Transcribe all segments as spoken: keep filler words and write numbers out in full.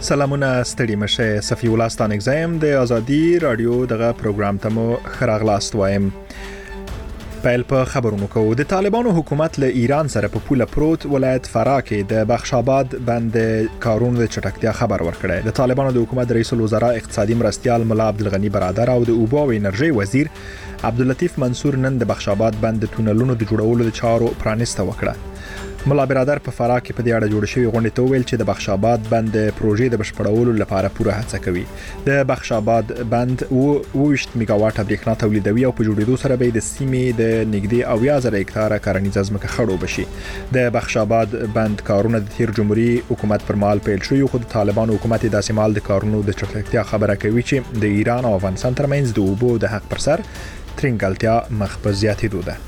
سلامونه ستړي مشه صفی الله ستانک زایم د ازادي رادیو دغه پروګرام ته مو خراغلاست وایم. پیل په خبرونو کو د طالبانو حکومت له ایران سره په پوله پروت ولایت فرا کې د بخشاباد بند کارونو د چټکتیا خبر ورکړی. د طالبانو د حکومت رئیس الوزرا اقتصادي مرستيال ملا عبدالغنی برادر او د اوبو او انرژي وزیر عبداللطیف منصور نن د بخشاباد بند د تونلونو د جوړولو د چارو پرانیسته وکړه. ملا برادر په فرا کې په دې اړه جوړ شوی غونډه ته ویل چې د بخشاباد بند پروژې د بشپړولو لپاره پوره هڅه کوي. د بخشاباد بند او وشت میگاواټ برېښنا تولیدوي او په جوړېدو سره به د سیمې د نږدې اویا زره هکتاره کرنیزه ځمکه خړوب شي. د بخشاباد بند کارونه د تیر جمهوریت حکومت پر مهال پیل شوی خو د طالبانو حکومت د داسمال د کارونو د چټکتیا خبره کوي چې د ایران او افغانستان ترمنځ د اوبو د حق پر سر ترنګلتیا مخ په زیاتېدو ده.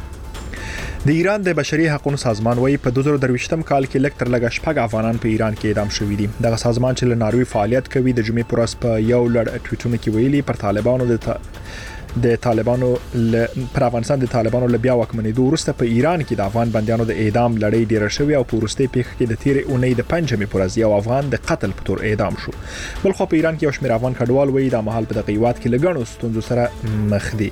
د ایران د بشري حقوقو سازمان وايي په دوه زره درویشتم کال کې لک تر لګ شپږ افغانان په ایران کې اعدام شوي دي. دغه سازمان چې له ناروی فعالیت کوي د جمعې پر ورځ په یو لړ ټویټونو کې ویلي پر طالبانو د تا... د طالبانو ل... پر افغانستان د طالبانو له بیا واکمنېدو وروسته په ایران کې د افغان بندیانو د اعدام لړۍ ډیره شوې او په وروستي پیښه کې د تیرې اونۍ د پنځمې پر ورځ یو افغان د قتل په تور اعدام شو. بل خو په ایران کې یو شمېر افغان کډوال وایي د مهال په دغه هیواد کې لګڼو ستونزو سره مخ دي.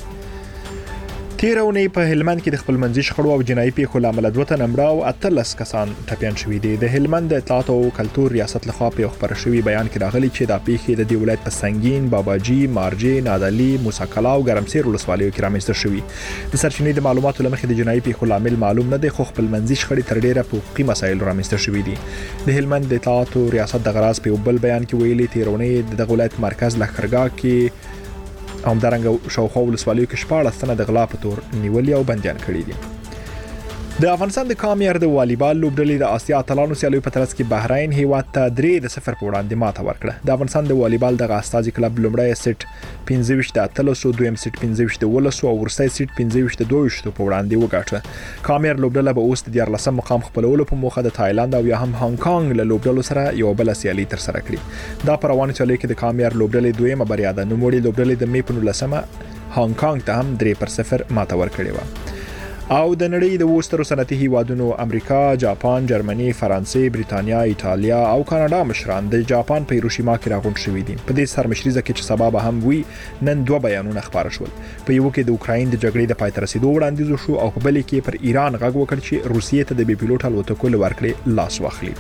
تیرونه په هلمند کې د خپل منځي شخړو او جنایي پیښو لامل دوه تن مړه او اتلس کسان ټپيان شوي دي. د هلمند د اطلاعات او کلتور ریاست لخوا په خبر شوی بیان کې راغلي چې د پیښې د دی ولایت په سنگین، باباجي، مارجي، نادعلي، موسی کلا او ګرمسیر ولسوالیو کې رامنځته شوي. د سرچینې د معلوماتو لمخې د جنایي پیښو لامل معلوم نه دی خو خپل منځي شخړې تر ډیره په حقوقي مسایل رامنځته شوي دي. د هلمند د اطلاعات او ریاست د غراز په بل بیان کې ویلي تیرونه د ولایت مرکز لخرګا کې هم درنګ شاوخوا ولسوالیو کې شپاړس تنه د غلا په تور نیولې او بندیان کړي دي. د افغانستان د کامیار د والیبال لوبډلې د آسیا اتلانو سیالیو په ترڅ کې بحرین هیواد ته درې د صفر په وړاندې ماته ورکړه. د افغانستان د والیبال د استازي کلب لومړی سیټ پنځه ویشت د اتلسو، دویم سیټ پنځه ویشت د ولسو او وروستی سیټ پنځه ویشت د دوه ویشت په وړاندې وګاټه. کامیار لوبډله به اوس د دیارلسم مقام خپلولو په موخه د تایلند او یا هم هانګ کانګ له لوبډلو سره یو بل سیالي تر سره کړي. دا پر روانه سیالي کې د کامیار لوبډلې دویمه بریا ده. نو موړي لوبډلې د می په نولسمه هانګ کانګ ته هم درې پر صفر ماته ورکړې و. او د نړۍ د وسترو صنعتي هیوادونو امریکا، جاپان، جرمني، فرانسې، بریتانیا، ایتالیا او کاناډا مشران د جاپان په هیروشیما کې راغونډ شوي دي. په دې سرمشريزه کې چې سبب هم وی نن دوه بیانونه خبر شول. په یو کې د اوکراین د جګړې د پای ته رسیدو وړاندیز شو او په بل کې پر ایران غږ وکړ چې روسیې ته د بي پيلوټ الوتکو ورکړې لاس واخلي.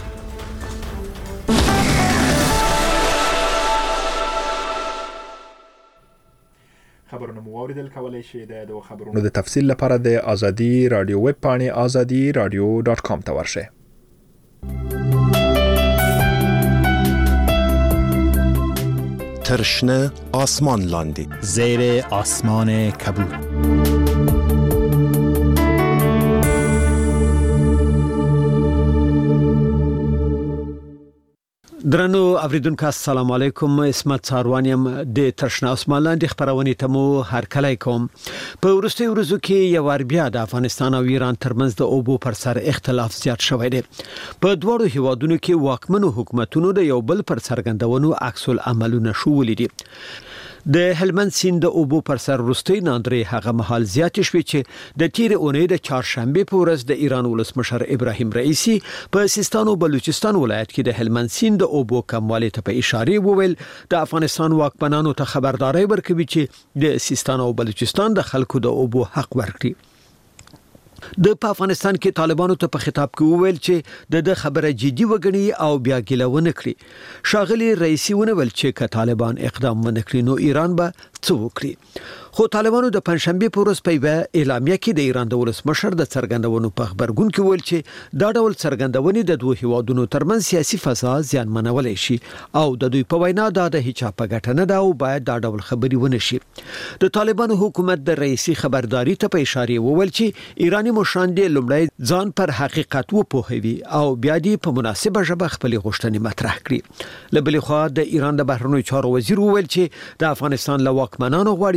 خبرونه مو اوریدل کولای شئ د دوه خبرونو د تفصیل لپاره د ازادي رادیو ویب پاڼې ازادي رادیو ډاټ کام ته ورشئ. ترشنه آسمان لاندې زیر آسمان کبود. درنو اوریدونکو السلام علیکم. اسمت ساروانیم د ترشنه آسمان لاندې خبرونه ته مو هر کله کوم. په ورستي ورځو کې یو ور بیا د افغانستان او ایران ترمنځ د اوبو پر سر اختلاف زیات شوی دی. په دوړو هیوادونو کې واکمنو حکومتونو د یو بل پر څرګندونو عکس العملونه شوولې دي. د هلمند سیند د اوبو پر سر وروستي ناندري هغه محل زیات شوي چې د تیر اونۍ د چهارشنبه په ورځ د ایران ولسمشر ابراهیم رئیسی په سیستان او بلوچستان ولایت کې د هلمند سیند د اوبو کموالی ته په اشاره وویل د افغانستان واکمنانو ته خبرداري ورکوي چې د سیستان او بلوچستان د خلکو د اوبو حق ورکړي. د په افغانستان کې طالبانو ته په خطاب کې وویل چې د خبره جدي وګڼي او بیا ګیلونه کړي. شاغلي رئیسی ونویل چې که طالبان اقدام ونه کړي نو ایران به څه وکړي. خو طالبانو د پنځشنبه په ورځ په اعلامیه کې د ایران د ولسمشر د څرګندونو په خبرګون کې ویل چې دا ډول څرګندونې د دوه هیوادونو ترمنځ سیاسي فساد زیانمنولای شي او د دوی په وینا دا د هیڅ په ګټه نه ده او باید دا ډول خبري ونه شي. د طالبانو حکومت د رئیسی خبرداري ته په اشاره وویل چې ایرانی مشران د لومړی ځان پر حقیقت وپوهوي او بیا دې په مناسبه ژبه خپل غوښتنې مطرح کړي. له بل خوا د ایران د بهرنیو چارو وزیر وویل چې د افغانستان له واکمنانو غواړي چې د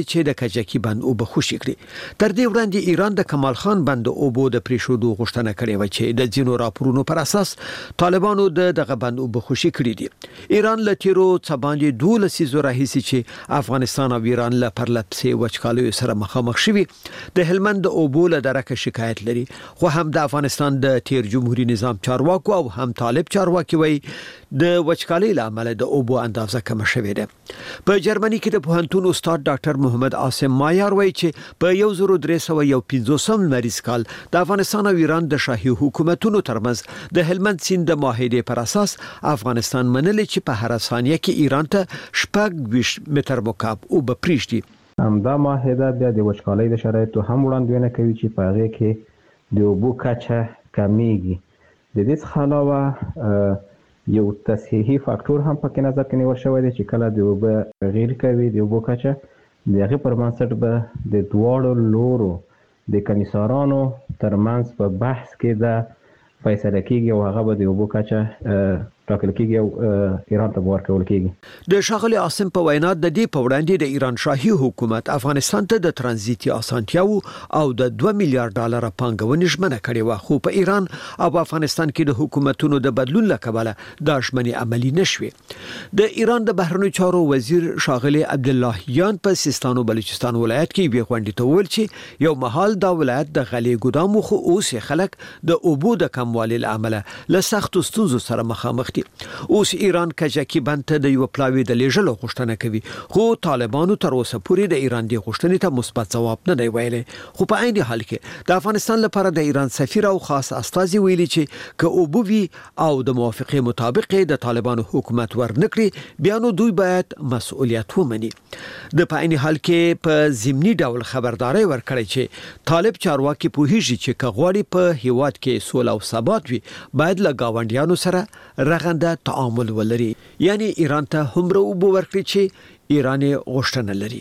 کجکی بند او به خوشی کړی. تر دې وړاندې ایران د کمال خان بند او بو د پریښودو غوښتنه کړې و چې د ځینو راپورونو پر اساس طالبانو د دغه بند او به خوشی کړی دي. ایران له تیرو څه باندې دوه لسیزو راهیسي چې افغانستان او ایران له پرلپسې وچکالۍ سره مخامخ شوي د هلمند او بو له درکه شکایت لري. خو هم د افغانستان د تیر جمهوریت نظام چارواکو او هم طالب چارواکي وي د وچکالۍ لامل د اوبو اندازه کم شوې ده. په جرمني کې د پوهنتون استاد ډاکټر محمد عاصم مایار وایي چې په یو زر درې سوه یو پنځوسم لمریز کال د افغانستان او ایران د شاهي حکومتونو ترمنځ د هلمند سیند د معاهدې پر اساس افغانستان منلي چې په هر ثانیه کې ایران ته شپږ ویشت متر مکعب اوبه پریږدي. همدا معاهده بیا د وچکالۍ د شرایطو هم وړاندوینه کوي چې په هغې کې د اوبو کچه کمیږي. د دې څخه علاوه یو تصحیحي فاکتور هم پکې نظر کې نیول شوی دی چې کله د اوبه غیر کوي د اوبو کچه د هغې پر بنسټ به د دواړو لورو د کمیسارانو ترمنځ په بحث کې د فیصله کېږي او هغه به د اوبو کچه ټاکل کېږي او ایران ته ورکول کېږي. د ښاغلي عاصم په وینا د دې په وړاندې د ایران شاهي حکومت افغانستان ته د ترانزیتي اسانتیاو او د دوه میلیارډ ډالر پانګونې ژمنه کړې و، خو په ایران او افغانستان کې د حکومتونو د بدلون لکبله دا ژمنې عملی نشوي. د ایران د بهرنیو چارو وزیر ښاغلي عبداللهیان په سیستان او بلوچستان ولایت کې وی غونډې ته وویل چې یو مهال دا ولایت د غلې ګدام خو اوس خلک د اوبو د کموالي لامل له سختو ستونزو سره مخامخ دي. اوس ایران کجکی بند ته د یو پلاوی د لیږلو غوښتنه کوي، خو طالبانو تر اوسه پورې د ایران د غوښتنې ته مثبت ځواب نه دی ویلي. خو په عین حال کې د افغانستان لپاره د ایران سفیر او خاص استازي ویلي چې که اوبو وي او د موافقې مطابق د طالبانو حکومت ورنکړي بیا نو دوی باید مسؤلیت ومني. د په عین حال کې په ضمني ډول خبرداري ورکړي چې طالب چارواکي پوهیږي چې کغواړي په هیواد کې سوله او ثبات وي باید له گاونډیانو سره رغنده تعامل ولري، یعنی ایران ته همره اوبو ورکړي چې ایران غوښتنه لري.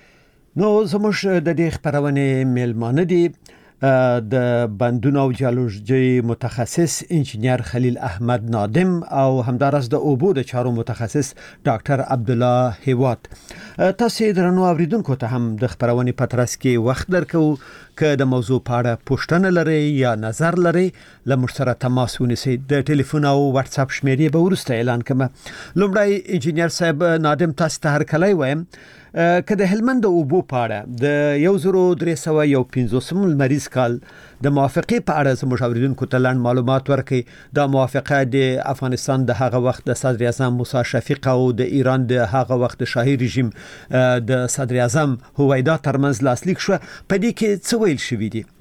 نو زموږ د دې خبرونه میلمانه دي د بندونو او جیولوژي متخصص انجنیر خلیل احمد نادم او همدارس د اوبو د چارو متخصص ډاکټر عبدالله هیوات. تاسو درنو اوریدونکو ته هم د خبرونه پترس کې وخت درکو که د موضوع په اړه پوښتنه لري یا نظر لري لمر سره تماس ونیسئ. د ټلیفون او واتس اپ شمیرې به وروسته اعلان کړم. لومړی انجنیر صاحب نادم تاسو ته هر کله وایم که د هلمند اوبو په اړه د یو زر درې سوه یو پنځوسم لمریز کال د موافقې په اړه زموږ اوریدونکو ته لاندې معلومات ورکړي. دا موافقه د افغانستان د هغه وخت د صدر اعظم موسی شفیق او د ایران د هغه وخت د شاهي رژیم د صدر اعظم هویدا ترمنځ لاسلیک شو. په دې کې څه ویل شوي دي؟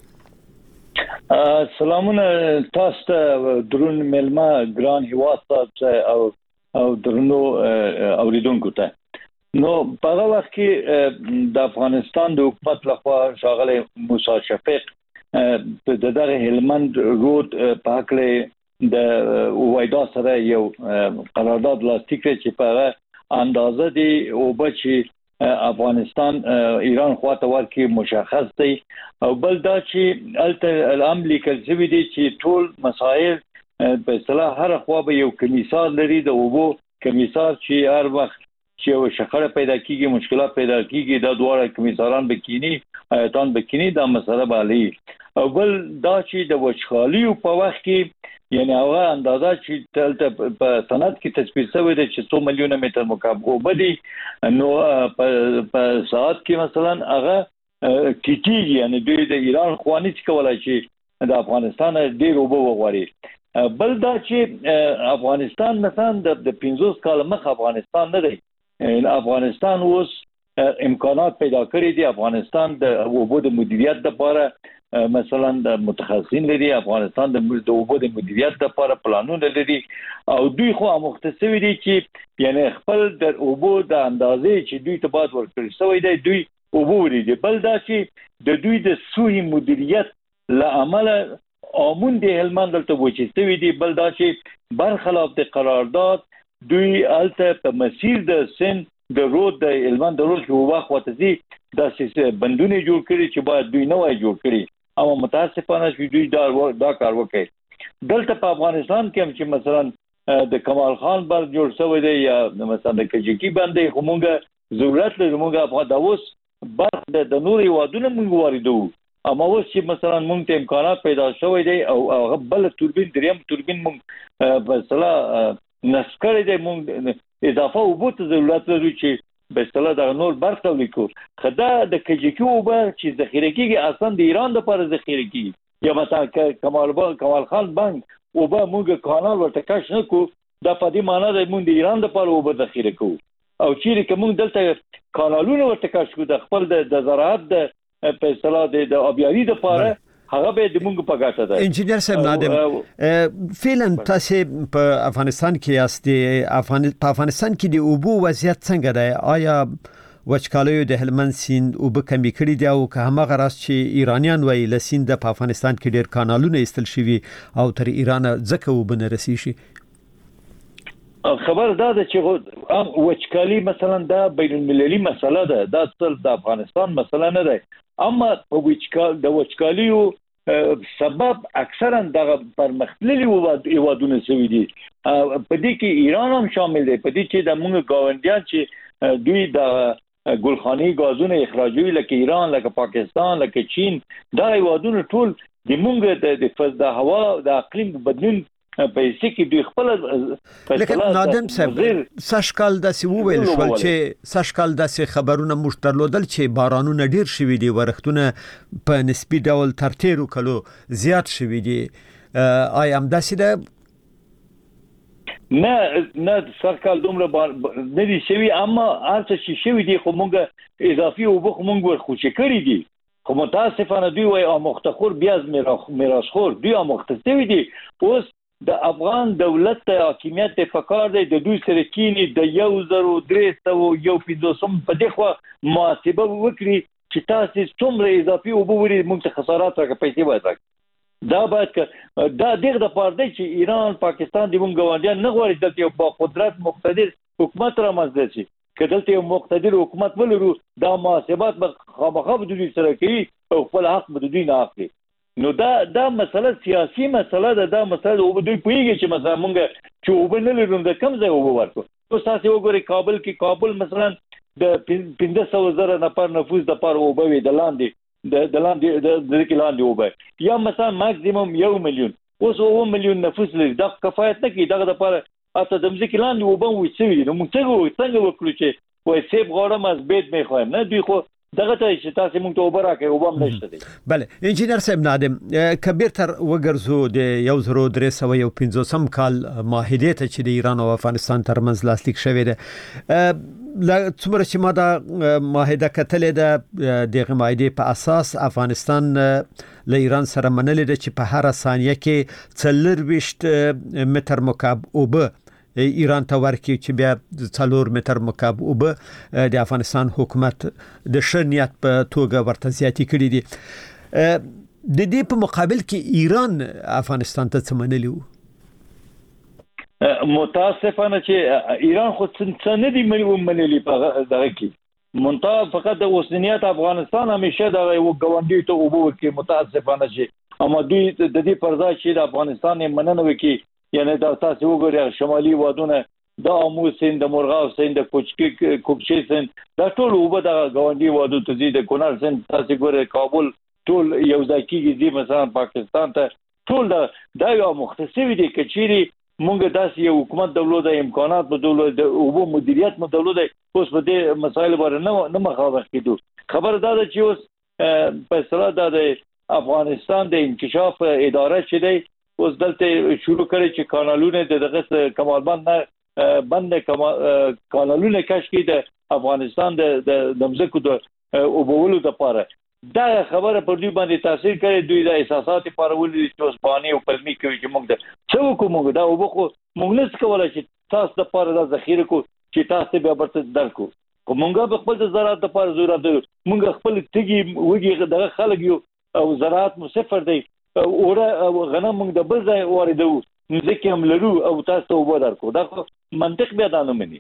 سلامونه تاسو ته درون ملما ګران هیواد صاحب او او درنو اوریدونکو ته. نو په هغه وخت کې د افغانستان د حکومت لخوا ښاغلی موسی شفیق د دغه هلمند رود په هکله د هویدا سره یو قرارداد لاسلیک کړی چې په هغه اندازه دی اوبه چې افغانستان ایران خواته ورکړي مشخص دی. او بل دا چې هلته الام لیکل شوي دي چې ټول مسایل په اصطلاح هر خوا به یو کمیسار لري د اوبو کمیسار چې هر وخت چې یو شخړه پیدا کیږي مشکلات پیدا کیږي دا دواړه کمیساران بکینی ایتان بکینی دا مسله بالی. او بل دا چې د وچکالۍ په وخت کې یعنی هغه اندازه چې تلته په سند کې تثبیت شوی دی چې څو میلیونه متر مکعب اوبه دي نو په ساعت کې مثلا هغه کیږي یعنی دوی د ایران خواني چې کولای چې د افغانستان ډیر اوبه وغواړي. بل دا چې افغانستان مثلا د پنځوس کال مخ افغانستان نه دی. افغانستان اوس امکانات پیدا کړی دي. افغانستان د اوبو د مدیریت لپاره مثلا د متخصصین لري، افغانستان د اوبو د مدیریت لپاره پلانونه لري او دوی خو مختصوي دي چې یعنی خپل د اوبو د اندازې چې دوی ته باید ورکړي شوی دی دوی اوبو لري. بل دا چې د دوی د سوی مدیریت لامل امون د هلمند دلته وچې شوی دی. بل دا چې برخلاف د قرارداد دوی الته په مسیر د سن د رود د هلمند د رود په وخت وتزي د سیسه بندونه جوړ کړي چې باید دوی نه وای جوړ کړي اما متاسفانه چې دوی دا دا کار وکړي. دلته په افغانستان کې هم چې مثلا د کمال خان بند جوړ شوی دی یا مثلا د کجکی بند همغه ضرورت لري موږ افغان د اوس بس د نور هیوادونو موږ واردو. اما اوس چې مثلا موږ ته امکانات پیدا شوی دی او هغه بل توربین دریم توربین موږ په اصطلاح نصب کړی دی، موږ اضافه اوبو ته ضرورت لرو چې په اصطلاح د نور برق تولید کړو. خدا د کجکی اوبه چې ذخیره کیږي اصلا د ایران لپاره ذخیره کیږي. یا مثلا کمال کمال خان بانک اوبه موږ کانال ورته کش نه کو، دا په دې معنی ده موږ د ایران لپاره اوبه ذخیره کوو. او چیرې کوم دلته کانالونه ورته کش کو د خپل د زراعت د په اصطلاح د ابياري لپاره، هغه به د موږ په ګټه ده. انجینر صاحب نادم، فعلا تاسو په افغانستان کې یاست، په افغانستان کې د اوبو وضعیت څنګه دی؟ آیا وچکالیو د هلمند سیند اوبه کمی کړي دي او که همغه راز چې ایرانیان وایي له سیند په افغانستان کې ډېر کانالونه ایستل شوي او تر ایران ځکه اوبه نه رسیږي؟ خبر دا ده چې وچکالي مثلا دا بین المللي مسله ده، دا ټول د افغانستان مسله نه ده. اما په وچکال د وچکالیو سبب اکثرا د پرمختللي هیوادونو سوي دي، په دې کې ایران هم شامل دی. په دې کې د موږ گاونډیان چې دوی د ګلخاني غازونه اخراجوي لکه ایران، لکه پاکستان، لکه چین، دا هیوادونو ټول د موږ د فضا د هوا د اقلیم بدلون په هیڅ کې دوی خپل لکه نادم صاحب سشکال داسې وویل شول چې سشکال داسې خبرونه موږ درلودل چې بارانونه ډیر شوي دي، ورښتونه په نسبي ډول تر تیرو کلو زیات شوي دي. آیا همداسې ده؟ نه نه سرکال دومره نه دي شوي، اما هر څه چې شوي دي خو موږ اضافي اوبه خو موږ ورخوشې کړي دي. خو متاسفانه دوی وایي آموخته خور بیا از میراثخور، دوی آموخته شوي دي. اوس د افغان دولت ته حاکمیت په کار دی د دوی سره کینی د یو زرو درې سوه یو پنځوسم په دغه محاسبه وکړي چې تاسو څومره اضافي اوبه وري موږ ته خسارات راکړي، پیسې باید راکړي. دا باید دا دغه د پاره دی چې ایران پاکستان د موږ ګاونډیان نه غواړي د یو با قدرت مقتدر حکومت را مزد شي. کله یو مقتدر حکومت ولرو دا محاسبات به خامخا د دوی سره کوي او خپل حق به دوی نه اخلي. نو دا دا مسله سیاسي مسله ده. دا مسله او دوی پوهیږي چې مثلا مونږ چې وب نه لرو د کم ځای وب ورکو. نو تاسو وګورئ کابل کې کابل مثلا د پنځه سوه زره نفر نفوس د پاره وب وي د لاندې د د لاندې د د لاندې وب یا مثلا ماکسیمم یو میلیون، اوس یو میلیون نفوس لري، دا کفایت نه کوي. دغه د پاره اته د ځکه لاندې وب وي څه وي. نو موږ څنګه څنګه وکړو چې وای سیب غوړم از بيت می خوایم؟ نه دوی خو دغه ته چې تاسو موږ ته وبره کوي وبم نشته دی. بله انجینر صاحب نادم، کبیر تر وګرځو د یو زرو درې سوه یو پنځوسم کال معاهدې ته چې د ایران او افغانستان ترمنځ لاسلیک شوې ده، څومره چې ما دا معاهده کتلې ده دغه معاهدې په اساس افغانستان له ایران سره منلې ده چې په هر ثانیه کې څلورویشت متر مکعب اوبه ایران ته ورکړي چې بیا څلور متر مکعب اوبه د افغانستان حکومت د ښه نیت په توګه ورته زیاتې کړي دي. د دې په مقابل کې ایران افغانستان ته څه منلي وو؟ متاسفانه چې ایران خو څه نه دي منلي په دغه کې، منتها فقط د اوسنیت افغانستان همیشه د یو ګاونډي ته اوبه ورکړي. متاسفانه چې اما دوی د دې پر ځای چې د افغانستان مننه وکړي، یعنی دا تاسو وګورئ شمالي وادونه د امو سیند، د مرغاو سیند، د کوچکی کوکچي سیند، دا ټول وبه د غونډي وادو ته دي. د کونړ سیند تاسو ګورئ کابل ټول یو ځای کېږي دي مثلا پاکستان ته، ټول دا یو مختصوي دي. کچيري مونږ داسې یو حکومت دولت د امکانات په دولت د وبو مدیریت مو دولت اوس په دې مسایل باندې نه نه مخاوخ کېدو. خبر دا ده چې اوس په سره د افغانستان د انکشاف اداره چې دی اوس دلته شروع کړي چې کانالونه د دغه کمال بند بند کانالونه کش کړي د افغانستان د د مزکو د اوبولو لپاره. دا خبره پر دوی باندې تاثیر کوي. دوی د احساسات لپاره ولې چې اوس باندې او پلمي کوي چې موږ د څو کومه دا وبخو موږ نه څکول چې تاسو لپاره د ذخیره کو چې تاسو به برته درکو. کومګه په خپل زراعت لپاره ضرورت دی. موږ خپل تګي وګي دغه خلک یو او زراعت مو صفر دی. اوره غنم موږ د بل ځای واردو ځکه هم لرو او تاسو وبدار کو. دا منطق بیا دا نه مني.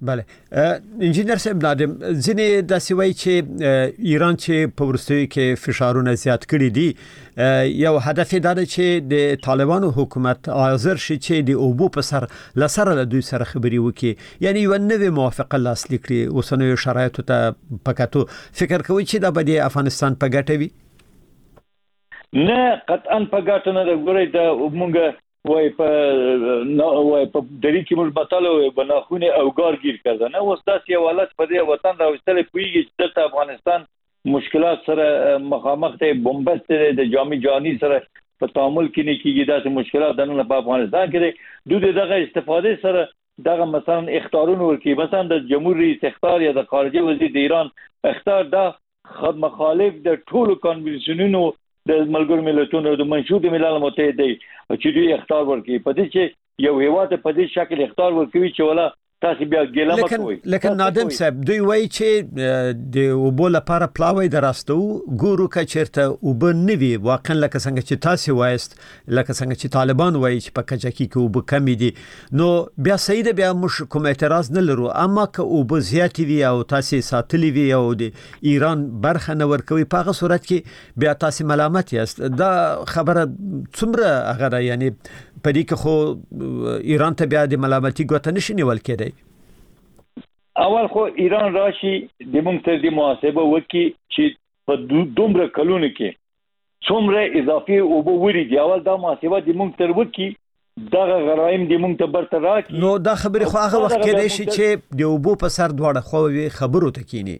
بله انجینر صاحب نادم ځینې داسې وایي چې ایران چې په وروستیو کې فشارونه زیات کړي دي یو هدف یې دا دی چې د طالبانو حکومت حاضر شي چې د اوبو په سر لسره له دوی سره خبرې وکړي یعنی یو نوې موافقه لاسلیک کړي اوسنیو شرایطو ته په کتو فکر کوي چې دا به د افغانستان په ګټه وي؟ نه قطعا په ګټه نه ده. ګورئ د موږ وای په نو وای په دری کې موږ بتاله بناخونه او ګارګیر کړه نه اوس داسې حالت په دې وطن راوستل پویږي چې د افغانستان مشکلات سره مخامخ ته بمبست د جامع جهانی سره په تعامل کې نه کیږي. داسې مشکلات د نن په افغانستان کې دوی دغه استفاده سره دغه مثلا اختیارونه ورکی مثلا د جمهوریت رئیس اختیار یا د خارجه وزیر د ایران اختیار دا خود مخالف د ټولو کنوینشنونو د ملګرو ملتونو د منشور د ملل متحد دی چې دوی اختیار ورکړي په دې چې یو هیواد په دې شکل اختیار ورکوي چې ولا تاسو بیا ګیله مکوئ. لیکن نادم صاحب دوی وایي چې د اوبو لپاره پلاوی دراستو ګورو که چیرته اوبه نه وي واقعا لکه څنګه چې تاسو وایست لکه څنګه چې طالبان وایي چې په کجکی کې اوبه کمی دي نو بیا صحیح ده بیا موږ کوم اعتراض نه لرو اما که اوبه زیات وي او تاسو ساتلی وي او د ایران برخه نه ورکوي په هغه صورت کې بیا تاسو ملامت یاست. دا خبره څومره هغه یعنی په دې کې خو ایران ته بیا د ملامتي ګوته نشي نیول کېدی. اول خو ایران راشي د موږ ته د محاسبه وکي چې په دومره کلونو کې څومره اضافي اوبه وری دی اول دا محاسبه د موږ تر وکي دغه غرایم د موږ ته برته راکې نو دا خبره خو هغه وخت کې دی چې د اوبو په سر دواړه خو خبرو ته کینی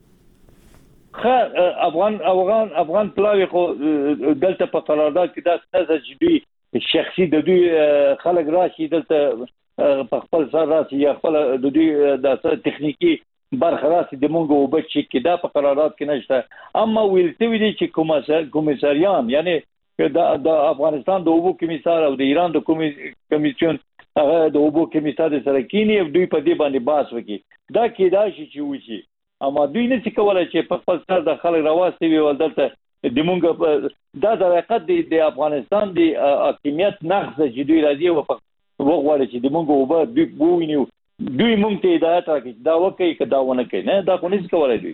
خ افغان افغان افغان پلاوی خو دلته په قرارداد کې دا څه چې دوی شخصي د دوی خلک راشي دلته په خپل سر راسي یا خپل د دوی د تخنیکی برخه راسي د مونږ او بچ کې دا په قرارداد کې نشته اما ویلته وی دي چې کومساریان یعنی د افغانستان د اوبو کمیسار او د ایران د کمیسیون هغه د اوبو کمیسار سره کینی دوی په دې باندې باس وکي دا کېدای شي چې وشي اما دوی نه څه کولای چې په خپل سر د خلک راوستي وي ولدلته د مونږ دا د حقیقت د افغانستان د حاکمیت نقض چې دوی راځي او وغواړي چې د مونږ اوبه دوی وویني دوی مونږ ته هدایت راکړي دا وکړي که دا ونه کوي نه دا خو نشي کولی دوی.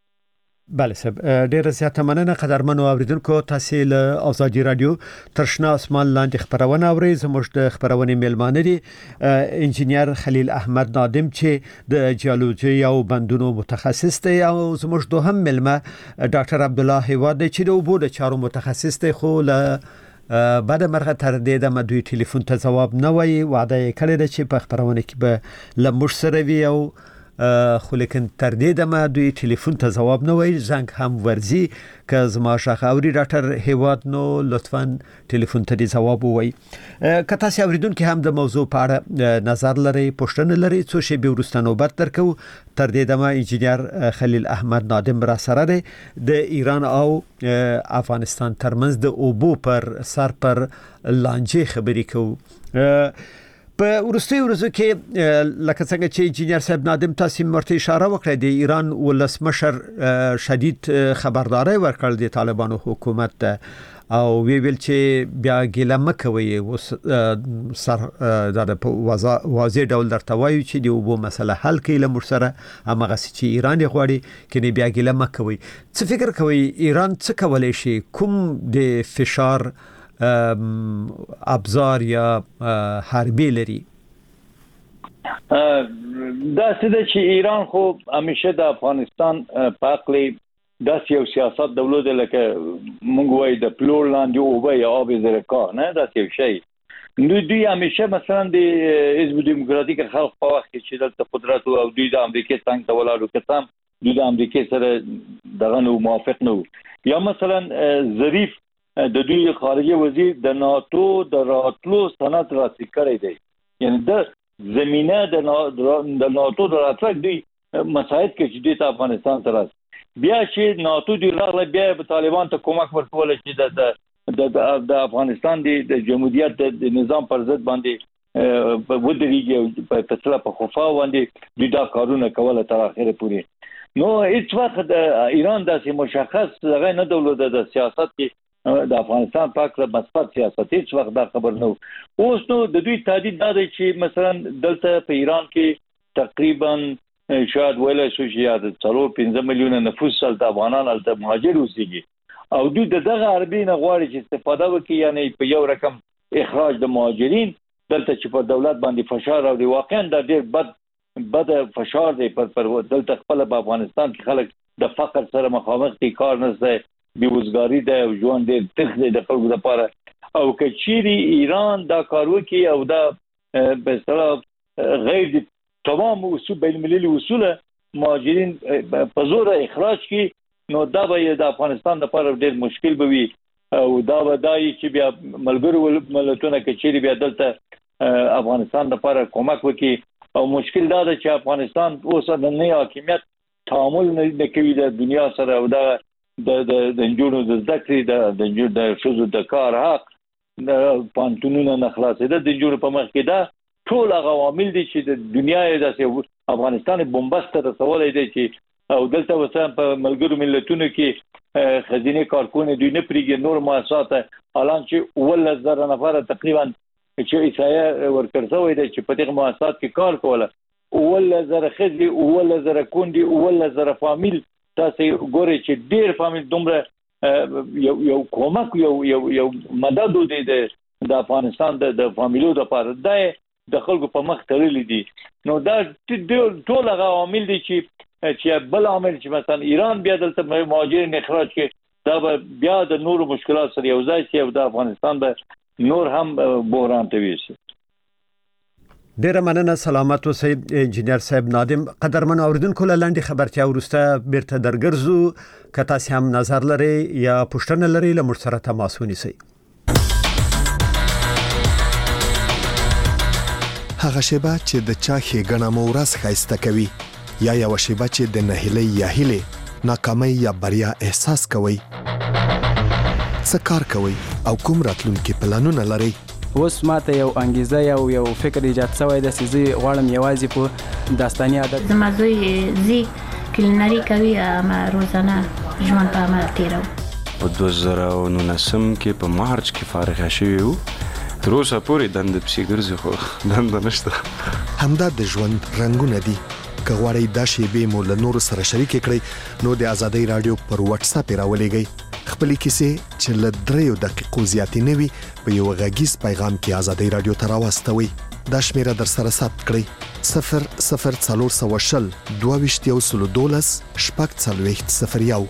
بله صاحب ډیره زیاته مننه قدرمنو اوریدونکو تاسو له ازادي رادیو تر شنه اسمان لاندې خبرونه اورئ زموږ د خبرونې میلمانه دي انجینر خلیل احمد نادم چې د جیولوژي او بندونو متخصص دی او زموږ دوهم میلمه ډاکټر عبدالله هیواد چې د اوبو د چارو متخصص دی خو له بعد مرغه تر دې د مدوی ټلیفون ته جواب نه وایي وعده یې کړې ده چې په خبرونه کې به لمر سره وي او خو لیکن تر دې د مدوی ټلیفون ته جواب نه وایي زنګ هم ورزي که زما شخه اوري ډاکټر هیواد نو لطفا ټلیفون ته جواب وایي که تاسو اوریدونکو هم د موضوع په اړه نظر لري پوښتنه لري څه شی به ورسته نوبت درکو تر دې د ما انجینر خلیل احمد نادم را سره دی د ایران او افغانستان ترمنځ د اوبو پر سر پر لانجې خبرې کوو. په ورستیو ورځو کې لکه څنګه چې انجینر صاحب نادم تاسو مرته اشاره وکړه د ایران ولسمشر شدید خبرداري ورکړل د طالبانو حکومت ته او وی ویل چې بیا ګیله مکوي اوس سر د واضح ډول درته وایي چې د اوبو مسله حل کړي له مرسره هغه چې ایران غواړي کله بیا ګیله مکوي. څه فکر کوي ایران څه کولای شي کوم د فشار ابزار یا حربي لري؟ دا څه چې ایران خو همیشه د افغانستان په عقلي داس یو سیاست دولت لکه مونږ وایي د پلور لاندې اوبه یا آب زیرکار نه دا یو شی نو دوی همیشه مثلا د حزب دموکراتیک خلق په وخت کې چې د قدرت او دوی د امریکا څنګه ته ولاړو کتام دوی د امریکا سره دغه نو موافق نه یا مثلا ظریف د دوی خارجه وزیر د ناتو د راتلو سند راسي کړی دی یعنی د زمينه د ناتو د راتلو دوی مساعد کې چې د افغانستان سره بیا چې ناتو دی راغله بیا په طالبان ته کومک ورکول چې د د د افغانستان د جمهوریت د نظام پر ضد باندې په ودرېږي په تسلا په خوفا باندې دوی دا کارونه کوله تر اخره پورې نو هیڅ وخت د ایران داسې مشخص هغه نه دولت د سیاست کې د افغانستان پاک مثبت سیاست هیڅ وخت دا خبر نه اوس نو د دوی تهدید دا دی چې مثلا دلته په ایران کې تقریبا شاید ویل شو چې یا د څلور پنځه میلیونه نفوس سره افغانان الته مهاجر اوسېږي او دوی دغه عربي نه غواړي چې استفاده وکړي یعنی په یو رقم اخراج د مهاجرین دلته چې په دولت باندې فشار او واقعا د ډېر بد بد فشار دی پر پر دلته خپل په افغانستان کې خلک د فقر سره مخامخ دي کار نشته بیروزګاری ده او ژوند ډېر تخ دی د خلکو لپاره او کچيري ایران دا کار وکړي او دا به اصطلاح غیر تمام اصول بین المللي اصول مهاجرین په زور اخراج کړي نو دا به د افغانستان لپاره ډېر مشکل به وي او دا به دای چې بیا ملګرو ملتونو کچيري بیا دلته افغانستان لپاره کومک وکړي او مشکل دا ده چې افغانستان اوس د نه حاکمیت تعامل نه کوي د دنیا سره او دا د د جنونو د ذکر د د جنونو د شوزو د کار حق د پانتونونو نه خلاصېده د جنونو په مخ کې دا ټول هغه عوامل دي چې د دنیا د افغانستان بمبست رسولای دي چې او دلته وسه په ملګرو ملتونو کې خزینه کارکونه دوی نه پریږي نور مؤسسات الان چې ول زر نفر تقریبا چې ایسایا ورکرځوي دي چې په دغه مؤسسات کې کار کوله ول زر خزي ول زر کندي ول زر فامیل تاسو ګورئ چې ډیر فامیل دومره یو یو کومک یو یو یو مدد دی د افغانستان د فامیلو د لپاره د د خلکو په مخ تړلې دي نو دا ټول هغه عوامل دي چې چې بل عامل چې مثلا ایران بیا دلته مهاجرین اخراج کې دا بیا د نور مشکلات سره یو ځای شي او د افغانستان به نور هم بحران ته ویسي. ډیره مننه سلامت اوسئ انجینر صاحب نادم قدرمن اوریدونکو لاندې خبرتیا ورسته بیرته درګرځو که تاسو هم نظر لرئ یا پوښتنه لرئ له موږ سره تماس ونیسئ. هغه شیبه چې د چا ښېګڼه مو ورځ ښایسته کوي یا یو شیبه چې د نهیلۍ یا هیلې ناکامۍ یا بریا احساس کوئ څه کار کوئ او کوم راتلونکي پلانونه لرئ اوس ماته یو انګیزه یو یو فکر ایجاد شوی د سيزي غواړم یوازې په داستاني عادت زما زوی زی کلینری کوي ما روزانه ژوند په عمل تیرو په دوه زره او نولسم کې په مارچ کې فارغ شوی وو تر اوسه پورې دند پسې ګرځي خو دند نشته همدا د ژوند رنگونه دي که غواړئ دا شیبې مو له نورو سره شریک کړئ نو د ازادۍ رادیو پر واتس اپ راولېږئ خپلې کیسې چې له دریو دقیقو زیاتې نه وي په یو غږیز پیغام کې ازادۍ رادیو ته راواستوئ دا شمیره در سره ثبت کړئ صفر صفر څلور سوه شل دوه ویشت یو سلو دولس شپږ څلوېښت صفر یو.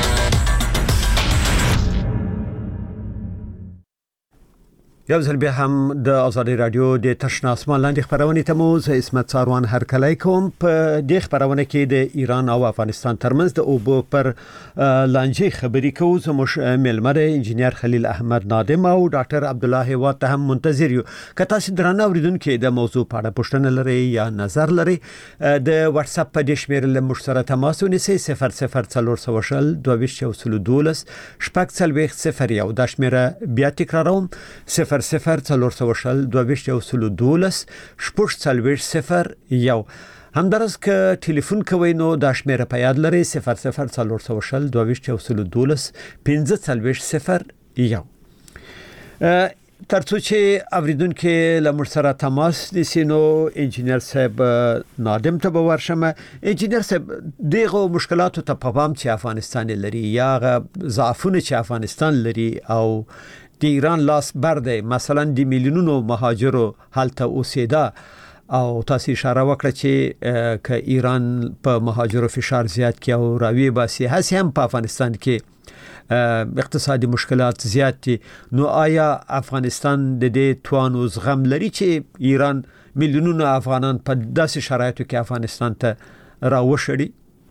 یو ځل بیا هم د ازادي رادیو د تشنا اسمان لاندې خبرونه ته مو زه اسمت څاروان هرکلی کوم په دې خبرونه کې د ایران او افغانستان ترمنځ د اوبو پر لانجې خبرې کوو زموږ ملمر انجینر خلیل احمد نادم او ډاکټر عبد الله هواد ته هم منتظر یو که تاسو درنه اوریدونکو د موضوع په اړه پوښتنه لرئ یا نظر لرئ د واتس اپ په دې شمیره له موږ سره تماس ونیسئ صفر صفر څلور سوه شل دوه ویشت یو سلو دولس شپږ څلوېښت صفر یو دا شمیره بیا تکراروم صفر صفر څلور سوه شل دوه ویشت یو سلو دولس شپږ څلوېښت صفر یو. همدارس که ټلیفون کوئ نو دا شمیره په یاد لرئ صفر صفر څلور سوه شل دوه ویشت یو سلو دولس پنځه څلوېښت صفر یو. ترڅو چې اوریدونکو له موږ سره تماس نیسي نو انجینر صاحب نادم ته به ورشم. انجینر صاحب دغه مشکلاتو ته په پام چې افغانستان لري یا ضعفونه چې افغانستان لري او د ایران لاس بر دی مثلا د میلیونونو مهاجرو هلته اوسېده او تاسو اشاره وکړه چې که ایران په مهاجرو فشار زیات کړي او راوي باسي هڅه هم په افغانستان کې اقتصادي مشکلات زیات دي نو آیا افغانستان د دې توان او زغم لري چې ایران میلیونونو افغانان په داسې شرایطو کې افغانستان ته راوشړي؟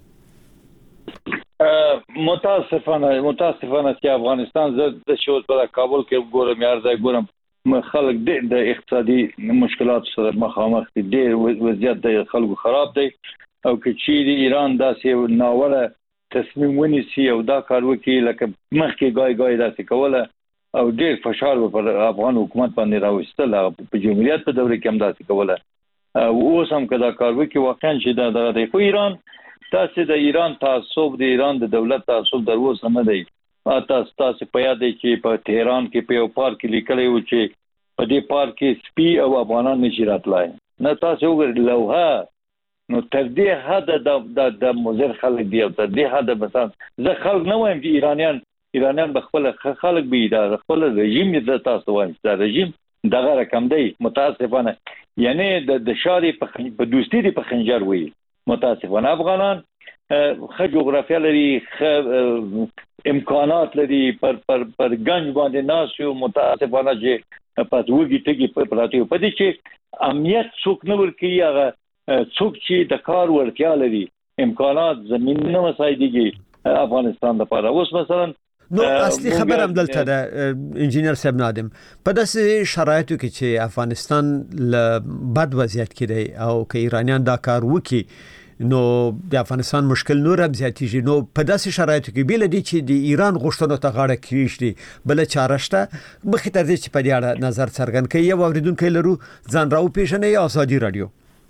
متاسفانه متاسفانه چې افغانستان زه د شوز په کابل کې ګورم یار ځای ګورم خلک د اقتصادي مشکلات سره مخامخ دي ډېر وضعیت د خلکو خراب دی او که چې ایران داسې ناوړه تصمیم ونیسي او دا کار وکړي لکه مخکې ګای ګای داسې کوله او ډېر فشار پر افغان حکومت باندې راوستل په جمهوریت په دوره کې هم داسې کوله او اوس هم که دا کار وکړي واقعا چې دا دغه دی خو ایران تاسو د ایران تعصب د ایران د دولت تعصب دروازه نه دی تاسو تاسو په یاد دی چې په تهران کې په یو پارک کې لیکلی و چې په دې پارک کې سپي او افغانان نشي راتلای نه تاسو وګورئ لوحه نو تر دې حد د د مزر خلک دی او تر دې حد مثلا زه خلک نه وایم چې ایرانیان ایرانیان بخپل خلک به دا خپل رژیم د تاسو وایم دا رژیم دغه رقم دی متاسفانه یعنی د د شاري په دوستي دی په خنجر وي متاسفانه افغانان خ جغرافیا لري خ امکانات لري پر پر پر گنج باندې ناس یو متاسفانه چې پس وګي ټګي په پراتیو په دې چې امنیت څوک نه ورکي هغه څوک چې د کار ورتیا لري امکانات زمين نه مساعدېږي افغانستان لپاره اوس مثلا نو اصلي خبر هم دلته ده انجینر صاحب نادم په داسې شرایطو کې چې افغانستان له بد وضعیت کې دی او که ایرانیان دا کار وکړي نو د افغانستان مشکل نور هم زیاتېږي نو په داسې شرایطو کې بیل دي چې د ایران غوښتنو ته غاړه کېږدي بل چاره شته مخکې تر دې چې په دې اړه نظر څرګند کړي یو اوریدونکی لرو ځان راو پیژنئ آزادي رادیو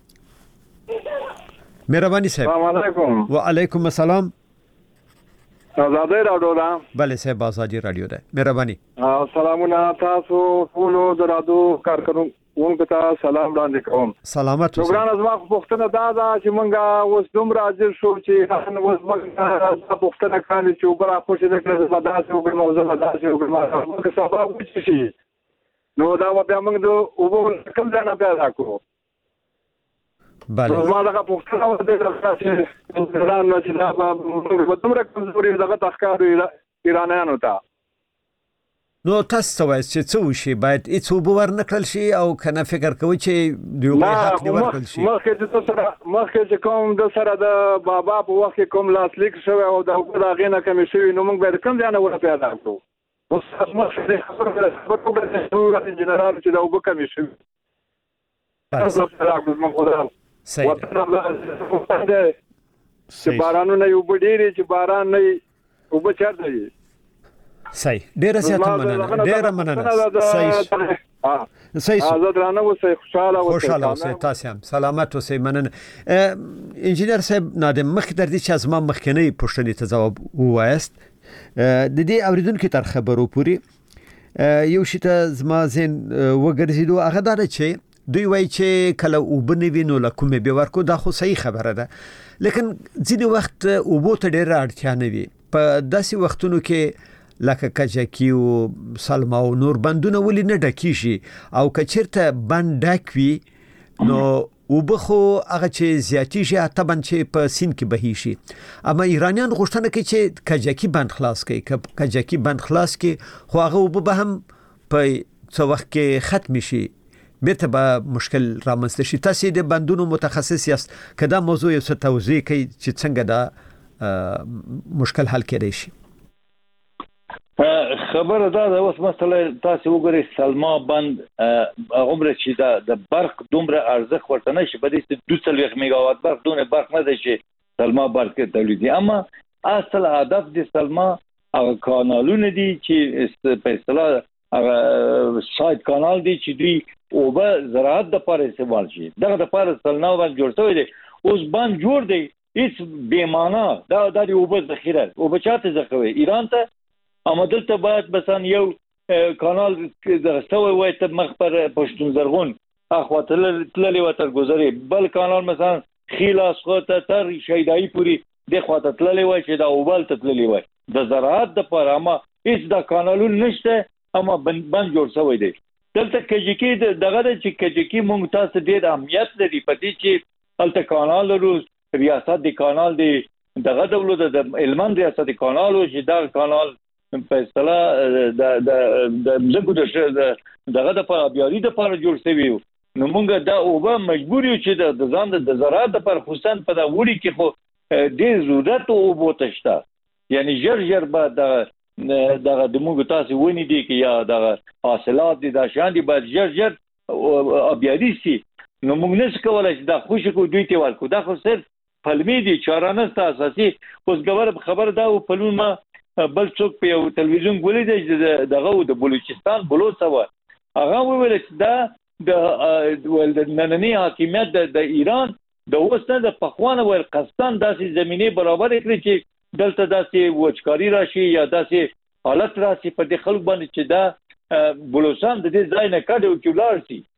مهرباني صاحب السلام علیکم وعلیکم السلام آزادي رادیو دا بله صاحب آزادي رادیو ده مهرباني سلامونه تاسو ټول د رادیو کارکونکو ونکو ته سلام وړاندې کوم سلامت اوسئ ګران ازما پوښتنه دا ده چې مونږه اوس دومره حاضر شو چې اوس مونږه پوښتنه کوي چې وګړه خوشي ده چې مداسه وګړه موضوع مداسه وګړه موږ سبب وچی شي نو دا بیا موږ د وګړو کوم ځای نه پیدا کوو بله ما دا پوښتنه وکړه چې ګران نو چې دا موږ دومره کمزوري دغه تخکار ایرانیانو ته نو تاسو وایي چې څه وشي باید هیڅ وبور نکړل شي او کنه فکر کوي چې دوی حق دی ورکړل شي مخکې چې سره مخکې چې کوم د سره د بابا په وخت کوم لاس لیک شوی او د حکومت غینه کمی شوی نو موږ باید کوم ځای نه ور پیدا کړو اوس مخکې د خبرو خبرو د ټول انجنیرانو چې دا وب کمی شوی تاسو سره موږ خدای صحیح چې بارانونه یو ډېری چې باران نه وب چارته صحیح ډیره زیاته مننه ډیره مننه صحیح صحیح آزاد رانه اوسئ خوشاله اوسئ خوشاله اوسئ تاسو هم سلامت اوسئ مننه انجینر صاحب نادم مخ در دې چې از ما مخکنی پوښتنې ته ځواب وایست د دې اوریدونکو تر خبرو پوری یو شی ته زما زین وګرځیدو هغه دا چې دوی وایي چې کله وبنوي نو لکه به ورکو دا خو صحیح خبره ده لیکن ځینې وخت وبو ته ډیره اړتیا نه وي په داسې وختونو کې لکه کجکی او سلما او نور بندونه ولې نه ډکیږي او کچرته بند ډک وي نو وبخو هغه چې زیاتیږي طبعا چې په سین کې بهي شي اما ایرانیان غوښتنه کوي چې کجکی بند خلاص کړي کجکی بند خلاص کړي خو هغه وب به هم په څو وخت کې ختم شي بیرته به مشکل رامنځته شي تاسو د بندونو متخصص یاست کدا موضوع یو څه توضیح کوي چې څنګه دا مشکل حل کړي شي خبره دا ده اوس مثلا تاسو وګورئ سلما بند عمر چې دا د برق دومره ارزښت ورته نشي په دې چې دوه سل میگاوات برق دونه برق نه دی چې سلما برق تولیدي اما اصل هدف د سلما هغه کانالونه دي چې په اصطلاح هغه ساید کانال دي چې دوی او به زراعت د لپاره استعمال شي دغه د لپاره سلما باندې جوړ شوی دی اوس باندې جوړ دی هیڅ بې معنا دا د او به ذخیره او به چاته ذخیره ایران ته اما دلته باید مثلا یو کانال درستوي وای ته مخ پر پښتون زرغون اخواته تللی و تر گذری بل کانال مثلا خیلاس خواته تر شیدایی پوری د خواته تللی وای چې دا اوبال ته تللی وای د زراعت د پر اما هیڅ د کانالون نشته اما بند بند جوړ شوی دی دلته کجکی دغه د چې کجکی مونږ تاسو ډیر اهمیت لري پدې چې الته کانال لرو ریاست د کانال دی دغه دولت د علمان ریاست د کانال او چې دا کانال په اصطلاح د د د زګو د دغه د پابیاري د پر جوړ شوی نو موږ دا اوبه مجبور یو چې د ځان د زراعت پر خصوصا په دا وړي کې خو ډېر ضرورت او بوتشتا یعنی جر جر بعد دغه د موږ تاسو ونی دي کې یا دغه حاصلات دي دا شان دي بعد جر جر ابياري سي نو موږ نس کولای چې دا خوشی کو دوی ته ورکو دا خو صرف فلمی دي چارانه اساسي اوس خبر خبر دا په لون ما بل څوک په یو تلویزیون ګولې دغه د بلوچستان بلوڅ و هغه ویل چې دا د نننی حاکمیت د ایران د اوسنه د پخوانه ول قسطن داسې زمینه برابر کړی چې دلته داسې وچکاری راشي یا داسې حالت راشي په د خلک باندې چې دا بلوچستان د دې ځای نه کډو کولار شي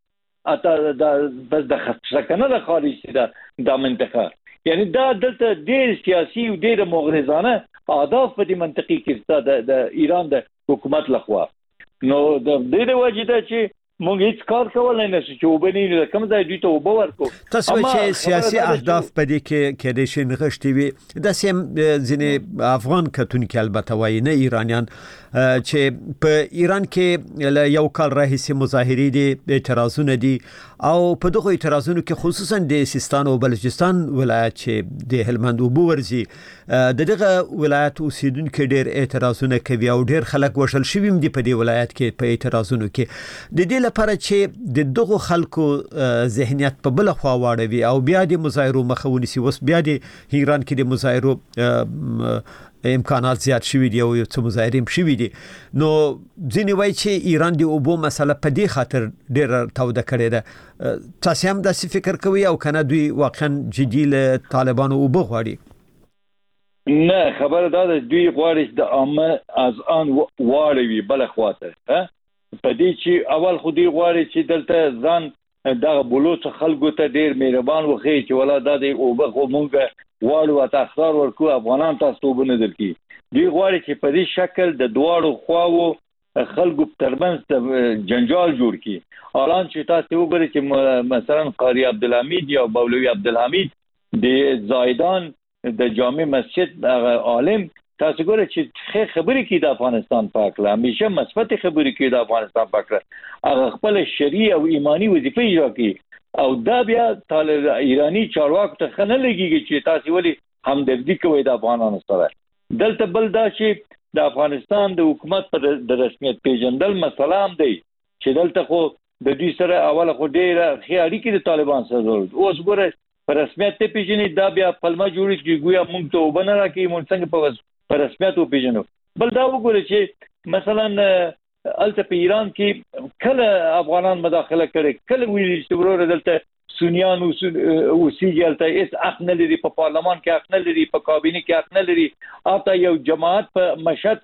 اته د بس د سکنه د خارجي د د منطقه یعنی دا دلته ډېر سیاسي او ډېر مغرضانه اهداف په دې منطقي کې د ایران د حکومت لخوا نو د دې وجه ده چې مونږ هیڅ کار کولای نه شو چې وبني کوم ځای دوی ته وبورکو تاسو چې سیاسي اهداف په دې کې کې د شین غشتي وي د سیم ځینې افغان کتونکو البته وایي نه ایرانیان چې په ایران کې یو کال راهیسې مظاهرې دي اعتراضونه دي او په دغه اعتراضونو کې خصوصا د سیستان او بلوچستان ولایت چې د هلمند وبو ورزي د دغه ولایت اوسیدونکو ډېر اعتراضونه کوي او ډېر خلک وشل شوي دي په دې ولایت کې په اعتراضونو کې د دې لپاره چې د دغه خلکو ذهنیت په بل خوا واړوي او بیا د مظاهرو مخاوني سي وس بیا د ایران کې د مظاهرو امکانات زیات شوي دي او څه مظاهرې شوي دي نو ځینې وایي چې ایران د اوبو مسله په دې خاطر ډېر توده کړې ده تاسو هم داسې فکر کوئ او کنه دوی واقعا جدي له طالبانو اوبو غواړي نه خبره دا ده دوی غواړي د عامه از آن واړوي بل خواته په دې چې اول خو دوی غواړي چې دلته ځان دغه بلوچ خلکو ته ډېر مهربان وخی چې ولا د اوبه خو مونږ واړو ته اخطار ورکو افغانان تاسو وبنه درکې دوی غواړي چې په دې شکل د دواړو خواو خلکو ترمنځ جنجال جوړ کړي الان چې تاسو وګورئ چې مثلا قاری عبدالحمید یا مولوی عبدالحمید د زایدان د جامع مسجد عالم تاسو ګورئ چې خبرې کوي د افغانستان په اړه همیشه مثبت خبرې کوي د افغانستان په اړه هغه خپل شرعي او ایمانی وظیفه اجرا کوي او دا بیا طالب ایرانی چارواکو ته خنه لګیږي چې تاسو ولې همدردي کوي د افغانانو سره دلته بل دا چې د افغانستان د حکومت پر د رسمیت پیژندل مسله هم دی چې دلته خو د دوی سره اوله خو ډیره خیالي کې د طالبان سره ضرورت اوس ګوره پر رسمیت پیژني دا بیا پلمه جوړی چې ګویا موږ ته وبنه راکې مونږ څنګه په پر رسمیت پیژنو بل دا وګوره چې مثلا الته په ایران کې کله افغانان مداخله کړي کله ویل چې ورور دلته سنیان او سیجلته اس حق نه لري په پارلمان کې حق نه لري په کابینه کې حق نه لري اته یو جماعت په مشهد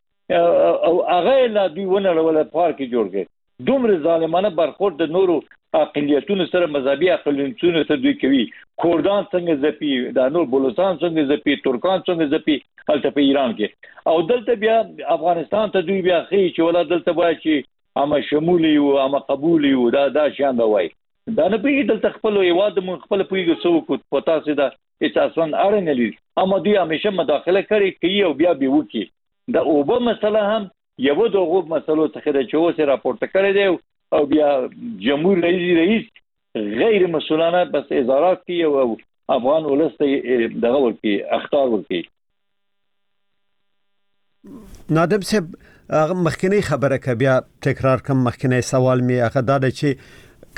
کې او هغه لا دوی ونه ولا پارک جوړ کړي دومره ظالمانه برخورد د نورو اقلیتونو سره مذهبي اقلیتونو سره دوی کوي کوردان څنګه زپی د نور بلوچستان څنګه زپی ترکان څنګه زپی الته په ایران کې او دلته بیا افغانستان ته دوی بیا خي چې ولا دلته وایي چې اما شمولي او اما قبولي او دا دا شان دا وایي دا نه پیږي دلته خپل یواد مون خپل پیږي سو کو پتا سي دا اساساً اړه نه لري اما دوی همیشه مداخله کوي کوي او بیا به وکی دا اوبه مسله هم یو دغه مسلو څخه د چوسه راپورته کړی دی او بیا جمهور رئیس رئیس غیر مسؤلانه بس اظهارات کوي او افغان ولسته دغه ورکی اختار ورکی نادم صاحب مخکنی خبره که بیا تکرار کوم مخکنی سوال می هغه دا چې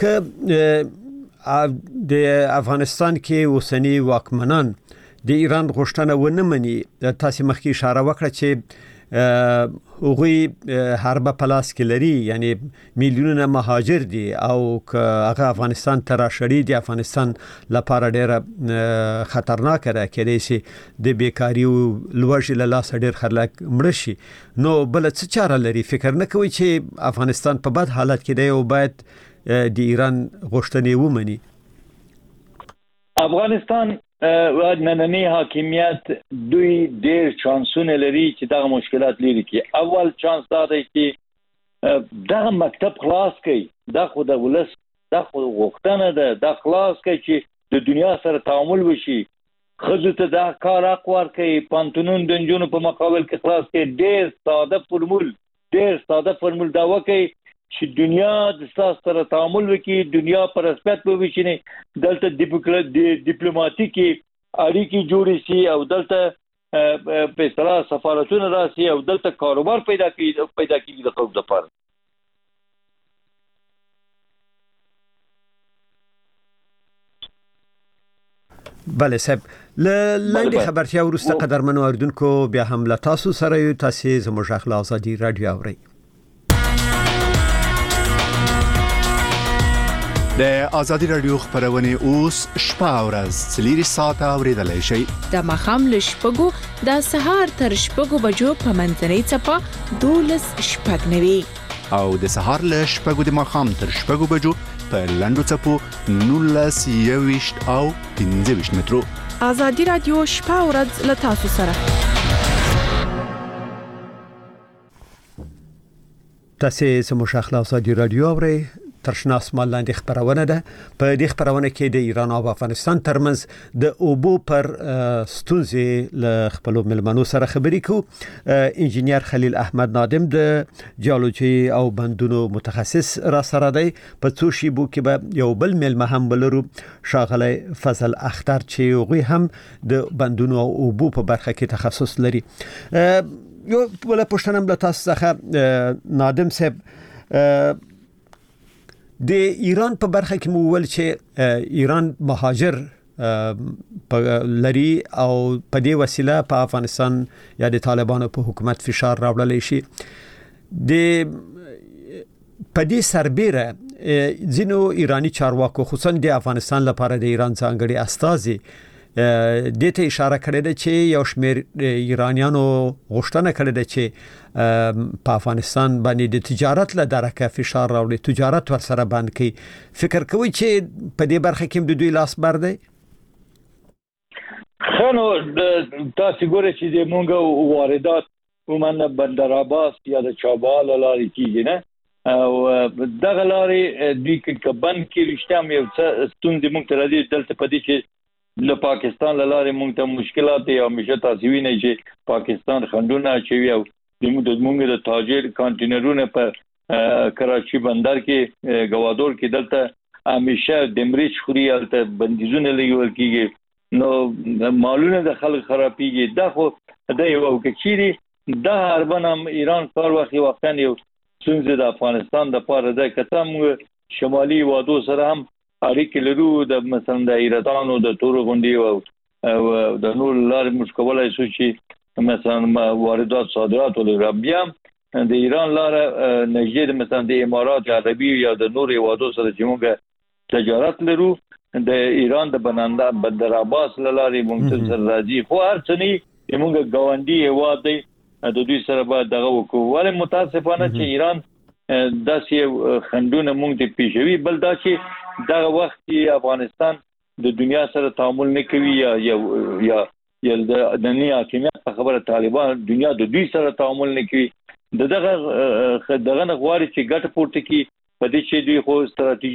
که د افغانستان کې اوسنی واکمنان د ایران غوښتنه ونه مني تاسو مخکې اشاره وکړه چې هغوی حرب پلاس کې لري یعنی میلیونونه مهاجر دي او که هغه افغانستان ته راشړي دي افغانستان لپاره ډېر خطرناک را کېدای شي د بیکاری او لوږې له لاسه ډېر خلک مړه شي نو بل څه چاره لري فکر نه کوي چې افغانستان په بد حالت کې دی او باید د ایران غوښتنې ومني افغانستان نننی حاکمیت دوی ډېر چانسونه لري چې دا مشکلات لري کې اول چانس دا دی چې دا مکتب خلاص کړي دا خو د ولس دا خو غوښتنه ده دا خلاص کړي چې د دنیا سره تعامل وشي خځو ته دا کار اقوار کوي پانتونون د نجونو په مقابل کې خلاص کړي ډېر ساده فرمول ډېر ساده فرمول دا وکړي چې دنیا د ساس سره تعامل وکړي دنیا پر رسمیت وویشي دلته ډیپلوماټیکي اړیکې جوړې شي او دلته په اصطلاح سفارتونه راشي او دلته کاروبار پیدا کړي پیدا کړي د خلکو لپاره بله صاحب لنډه خبرتیا وروسته قدرمنو اردوونکو بیا هم له تاسو سره یو تاسو زموږ غږ له ازادي رادیو اورئ د ازادي رادیو خبرونه اوس شپه او ورځ څلور ساعته اوریدلای شئ د مخام له شپږو د سهار تر شپږو بجو په منځنۍ چپه دولس شپږ نوي او د سهار له شپږو د مخام تر شپږو بجو په لنډو چپو نولس یویشت او پنځه ویشت مترو. ازادي رادیو شپه او ورځ له تاسو سره. تاسو سمو شخلا ازادي رادیو اورئ. ترشنا اسمان لاندې خبرونه ده. په دې خبرونه کې د ایران او افغانستان ترمنځ د اوبو پر ستونزې له خپل ملمنو سره خبرې کوو. انجینیر خلیل احمد نادم د جیولوژي او بندونو متخصص را سره دی. په څو شیبو کې به یو بل ملمه هم ولرو، ښاغلی فضل اختر چې هغوی هم د بندونو او اوبو په برخه کې تخصص لري. یو بله پوښتنه هم له تاسو څخه نادم صاحب، د ایران په برخه کې مو ویل چې ایران مهاجر لري او په دې وسیله په افغانستان یا د طالبانو په حکومت فشار راوړلی شي. د په دې سربیره ځینو ایرانی چارواکو خصوصا د افغانستان لپاره د ایران ځانګړي استازي دې ته اشاره کړې ده چې یو شمېر ایرانیانو غوښتنه کړې ده چې په افغانستان باندې د تجارت له درکه فشار راوړي، تجارت ورسره بند کړي. فکر کوي چې په دې برخه کې د دوی لاس بر دی؟ خنو تاسو ګورئ چې د مونږ واردات ومنه بندر عباس یا د چابهار لاري کیږي نه، او دغه لاري دوی کې بند کې رښتیا یو څه ستونزې مونږ ته راځي. دلته په دې چې له پاکستان لاره مونږ ته مشکلات یا همیشه تاسو وینئ چې پاکستان خندونه اچوي او د مونږ د تاجر کانټینرونه په کراچي بندر کې گوادور کې دلته همیشه د مرچ خوري الته بندیزونه لګول کیږي، نو مالونه د خلک خرابېږي. دا خو د یو کچيري د هربنم ایران کار وخت وختن یو څنګه د افغانستان د پاره د کتم شمالي وادو سره هم اړیکې لرو، د مثلا د ایرانو د تور غونډي او د نور لارې موږ کولای شو چې مثلا واردات صادرات ولرو. بیا د ایران لاره نږدې مثلا د امارات عربي یا د نور وادو سره چې موږ تجارت لرو، د ایران د بنانده بندر عباس لارې ممتاز راځي. خو هر څه نه موږ ګاونډي هیواد دی، د دوی سره باید دغه وکړو. ولې متاسفانه چې ایران داسې خندونه موږ ته پیښوي. بل دا چې دغه وخت کې افغانستان د دنیا سره تعامل نه کوي یا یا یا یا د دنیا حاکمیت په خبره طالبان دنیا د دوی سره تعامل نه کوي. دغه دغه غواړي چې ګټه پورته کوي په دې چې دوی خو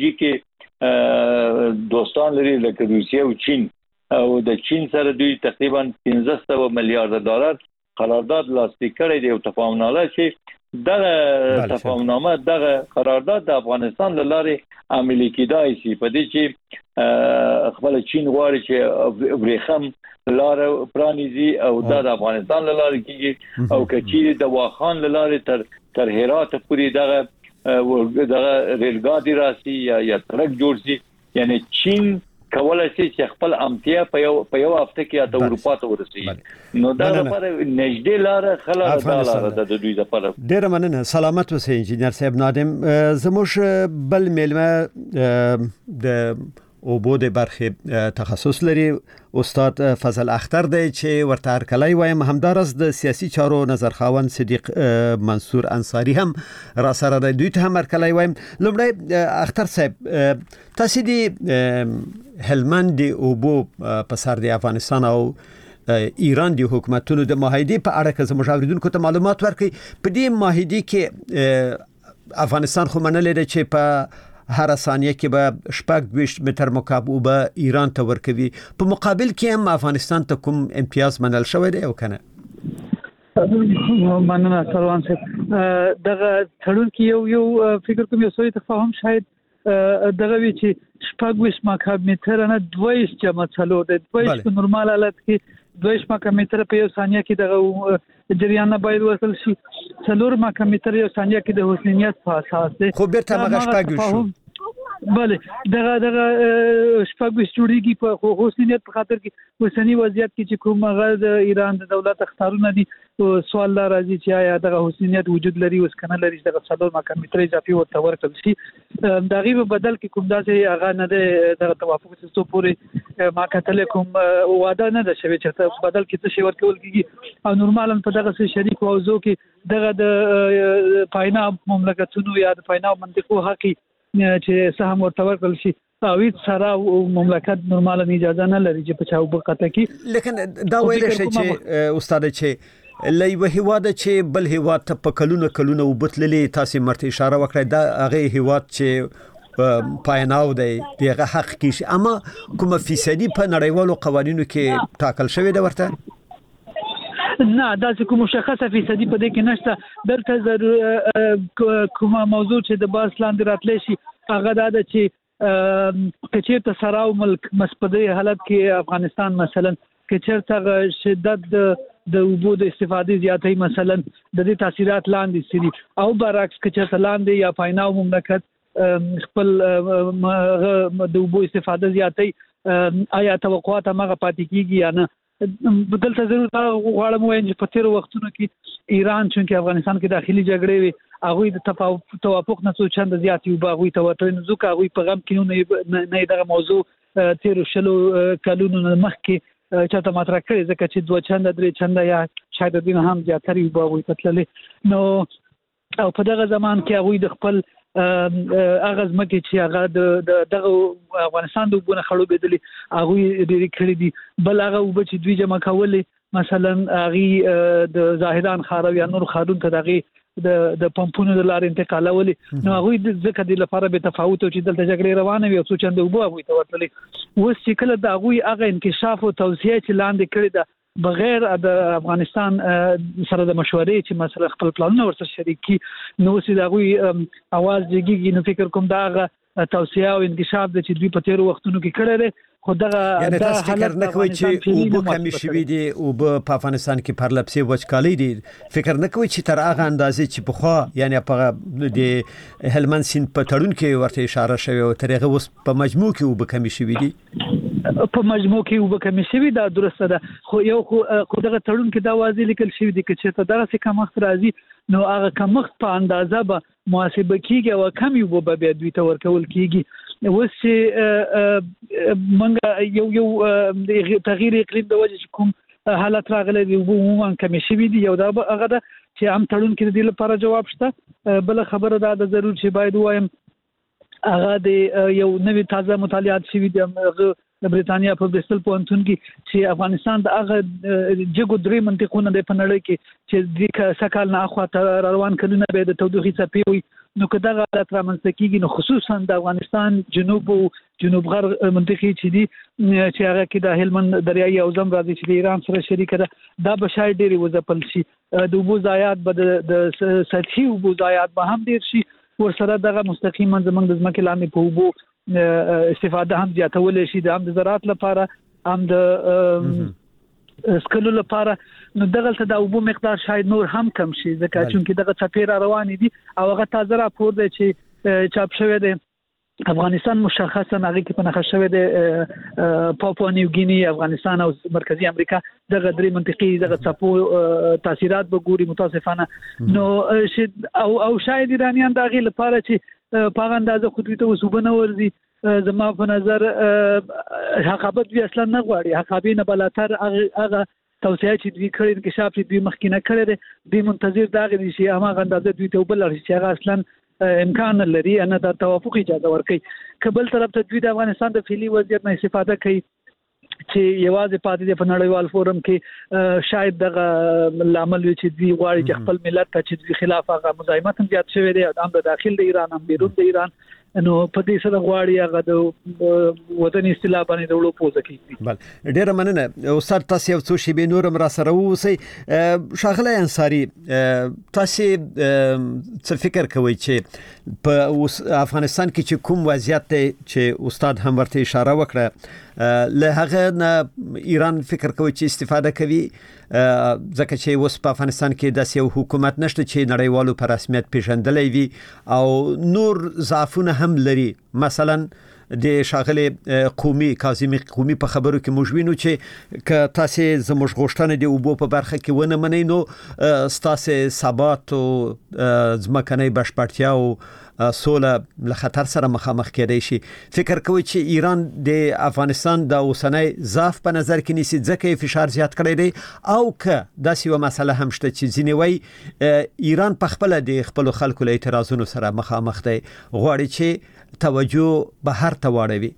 ستراتیژیکي دوستان لري لکه روسیه او چین، او د چین سره دوی تقریبا پنځه سوه میلیارډ ډالر قرارداد لاسلیک کړی دی او تفاهمنامه چې دغه تفاهمنامه دغه قرارداد د افغانستان لاره عملي کیدای شي. په دې چې خپل چین غواړي چې ورېخم لاره پرانیزي او د افغانستان لاره کیږي، او کچې د واخان لاره تر تر هرات پورې دغه دغه ریلګاډي راسي یا یا ترک جوړ شي. یعنی چین کولای شي چې خپل امتیا په یو په یو هفته کې د اروپا ته ورسېږي. نو دا لپاره نږدې لاره خلک دا لاره د دوی لپاره. ډېر مننه. سلامت اوسئ انجینر صاحب نادم. زموږ بل ملمه د اوبو د برخې تخصص لري استاد فضل اختر دی چې ورته هرکلی وایم. همدارس د سیاسي چارو نظرخواند صدیق منصور انصاری هم را سره دی، دوی ته هم هرکلی وایم. لومړی اختر صاحب، تاسو د هلمند د اوبو په سر د افغانستان او ایران د حکومتونو د معاهدې په اړه که زموږ اوریدونکو ته معلومات ورکړي. په دې معاهدې کې افغانستان خو منلی دی چې په هر ثانیه کې به شپږ دویشت متر مکعب اوبه ایران ته ورکوي، په مقابل کې هم افغانستان ته کوم امتیاز منل شوی دی او کنه؟ مننه سلوان صاحب. دغه تړون کې یو یو فکر کوم یو سوی تفاهم شاید دغه وی چې شپږ ویشت مکعب متر نه دویشت جمع څلور د دویشت په نورمال حالت کې دویشت مکعب متر په یو ثانیه کې دغه جریان باید وصل شي. څلور مکعب متر یو ثانیه کې د حسنیت په اساس دی. خو بیرته هغه شپږ شو. بله دغه دغه شپږ ویشت جوړیږي په حسنیت په خاطر کې وسنی وضعیت کې چې کوم هغه د ایران د دولت اختارونه دي، سوال لا راځي چې آیا دغه حسنیت وجود لري اوس کنه لري، دغه څلور مکعب متر اضافي ورته ورکړل شي. دغه په بدل کې کوم داسې هغه نه ده دغه توافق څه پورې ما کتل کوم وعده نه ده شوی چې بدل کې څه شی ورکول کیږي. او نورمالاً په دغه شریک موضوع کې دغه د پاینا مملکتونو یا د پاینا منطقو حقي چې سهم ورته ورکړل شي او هیڅ سره مملکت نورماله اجازه نه لري چې په چا وبقته کې. لیکن دا ویل شي چې استاد چې لې هیواد چې بل هیواد ته په کلونه کلونه وبتللې تاسو مرته اشاره وکړه دا هغه هیواد چې پایناو دی دغه حق کې اما کومه فیصدي په نړیوالو قوانینو کې ټاکل شوی دی ورته نه دا چې کوم مشخصه فیصدي په دې کې نشته دلته ضرور کومه موضوع چې د باس لاندې راتلې شي هغه دا ده چې کچېرته سراو ملک مسپدي حالت کې افغانستان مثلا کچېرته شدت د وبو د استفادې زیاتې مثلا د دې تاثیرات لاندې سړي او برعکس کچېرته لاندې یا پایناو مملکت خپل د وبو استفاده زیاتې آیا توقعات هغه پاتې کیږي یا نه بدلته ضرور غواړم وایم چې په تیر وختونو کې ایران چې افغانستان کې داخلي جګړې وي هغه د توافق نه څو چند زیات یو باغوي توتر نه ځکه هغه په غم کې نه نه دغه موضوع تیر شلو کلونو مخکې چاته مطرح کړی ځکه چې دوه چند درې چند یا شاید دین هم زیاتري باغوي تللې نو او په دغه زمان کې هغه د خپل اغاز مکه چې هغه د دغه افغانستان د وګونه خړو بدلی هغه ډېری کړی دي بل هغه وب چې دوی جمع کولې مثلا هغه د زاهدان خارو یا نور خارون ته دغه د د پمپونو د لارې انتقالولې نو هغه ځکه د لپاره به تفاوت او چې دلته جګړې روانه وي او څو چنده وبو هغه ته ورتلې اوس چې کله د هغه هغه انکشاف او توسعه چې لاندې کړی ده بغیر د افغانستان سره د مشورې چې مثلا خپل پلانونه ورسره شریک کی نو سې دغه اواز دیږي نو فکر کوم دا توسعه او انکشاف د چې دوی په تیر وختونو کې کړی خو دغه یعنی تاسو فکر نه کوئ چې وبو کمی شوي دي او په افغانستان کې پرلپسې وچکالي دي فکر نه کوئ چې تر هغه اندازې چې په خوا یعنی په د هلمند سیند په تړون کې ورته اشاره شوی او تر هغه اوس په مجموع کې وبو کمی شوي دي په مجموع کې وبو کمی شوی دا درسته ده خو یو خو دغه تړون کې دا واضح لیکل شوی دی چې ته درسه کوم وخت راځي نو هغه کوم وخت په اندازه به محاسبه کیږي او کم یو به بیا دوی ته ورکول کیږي اوس چې منګه یو یو تغییر اقلیم د وجه کوم حالت راغلي دی عموما کم شوی دی یو دا هغه ده چې هم تړون کې د لپاره جواب شته بل خبره دا د ضرور چې باید وایم هغه د یو نوې تازه مطالعات شوی دی هغه د بریتانیا په برسل پوهنتون کې چې افغانستان د هغه جګو درې منطقونه د پنړې کې چې د سکهال نه اخوا روان کلونه به د تودوخي څپې وي نو کدا غلط رامنځته کیږي نو خصوصا د افغانستان جنوب او جنوب غرب منطقې چې دي چې هغه کې د هلمند دریایي حوزه راځي چې د ایران سره شریک ده دا به شاید ډېری وځپل شي د وبو ضایعات به د سطحي وبو ضایعات به هم ډېر شي ورسره دغه مستقیما زمونږ د ځمکې لاندې په وبو استفاده هم زیاتول شي د هم د زراعت لپاره هم د سکلو لپاره نو دغه ته د وبو مقدار شاید نور هم کم شي ځکه چې دغه څپې روان دي او هغه تازه راپور دی چې چاپ شوی دی افغانستان مشخصا هغه کې په نخښه شوی دی پاپوا نیو ګینی افغانستان او مرکزی امریکا دغه درې منطقې دغه څپو تاثیرات به ګوري متاسفانه نو او او شاید ایرانیان دغه لپاره چې په اندازه خو دوی ته وسوبنه ورزي زما په نظر حقابت وی اصلا نه غواړي حقابینه بلاتر هغه توسعه چې دوی کړی انکشاف چې دوی مخکینه کړی دی دوی منتظر داغه دي چې هغه اندازه دوی ته بل لري چې هغه اصلا امکان لري ان د توافق اجازه ورکړي کبل طرف ته دوی د افغانستان د فعلی وضعیت نه استفاده کوي چې یوازې پاتې د نړیوال فورم کې شاید دغه لامل وي چې دوی غواړي چې خپل ملت ته چې دوی خلاف هغه مزاحمت هم زیات شوی دی هم د داخل د ایران هم بیرون د ایران نو په دې سره غواړي هغه د وطني اصطلاح باندې د وړو پوزه کوي بل ډیره مننه استاد تاسو یو څه شی به نورم را سره وسی شاغله انصاری تاسو څه فکر کوئ چې په افغانستان کې چې کوم وضعیت دی چې استاد هم ورته اشاره وکړه له هغه نه ایران فکر کوي چې استفاده کوي ځکه چې اوس په افغانستان کې د یو حکومت نشته چې نړیوالو په رسمیت پیژندلې وي او نور ضعفونه هم لري مثلا د شاغله قومي کاظمی قومي په خبرو کې موجوینو چې ک تاسو زموږ غوښتنه دی وبو په برخه کې ونه منئ نو ستاسو ثبات او ځمکنۍ بشپړتیا او سوله له خطر سره مخامخ کېدای شي فکر کوي چې ایران د افغانستان د اوسنۍ ضعف په نظر کې نیسي ځکه فشار زیات کړی دی او که داسې یو مسله هم شته چې ځینې وایي ایران په خپل د خپل خلکو له اعتراضونو سره مخامخ دی غواړي چې توجه بهر ته واړوي.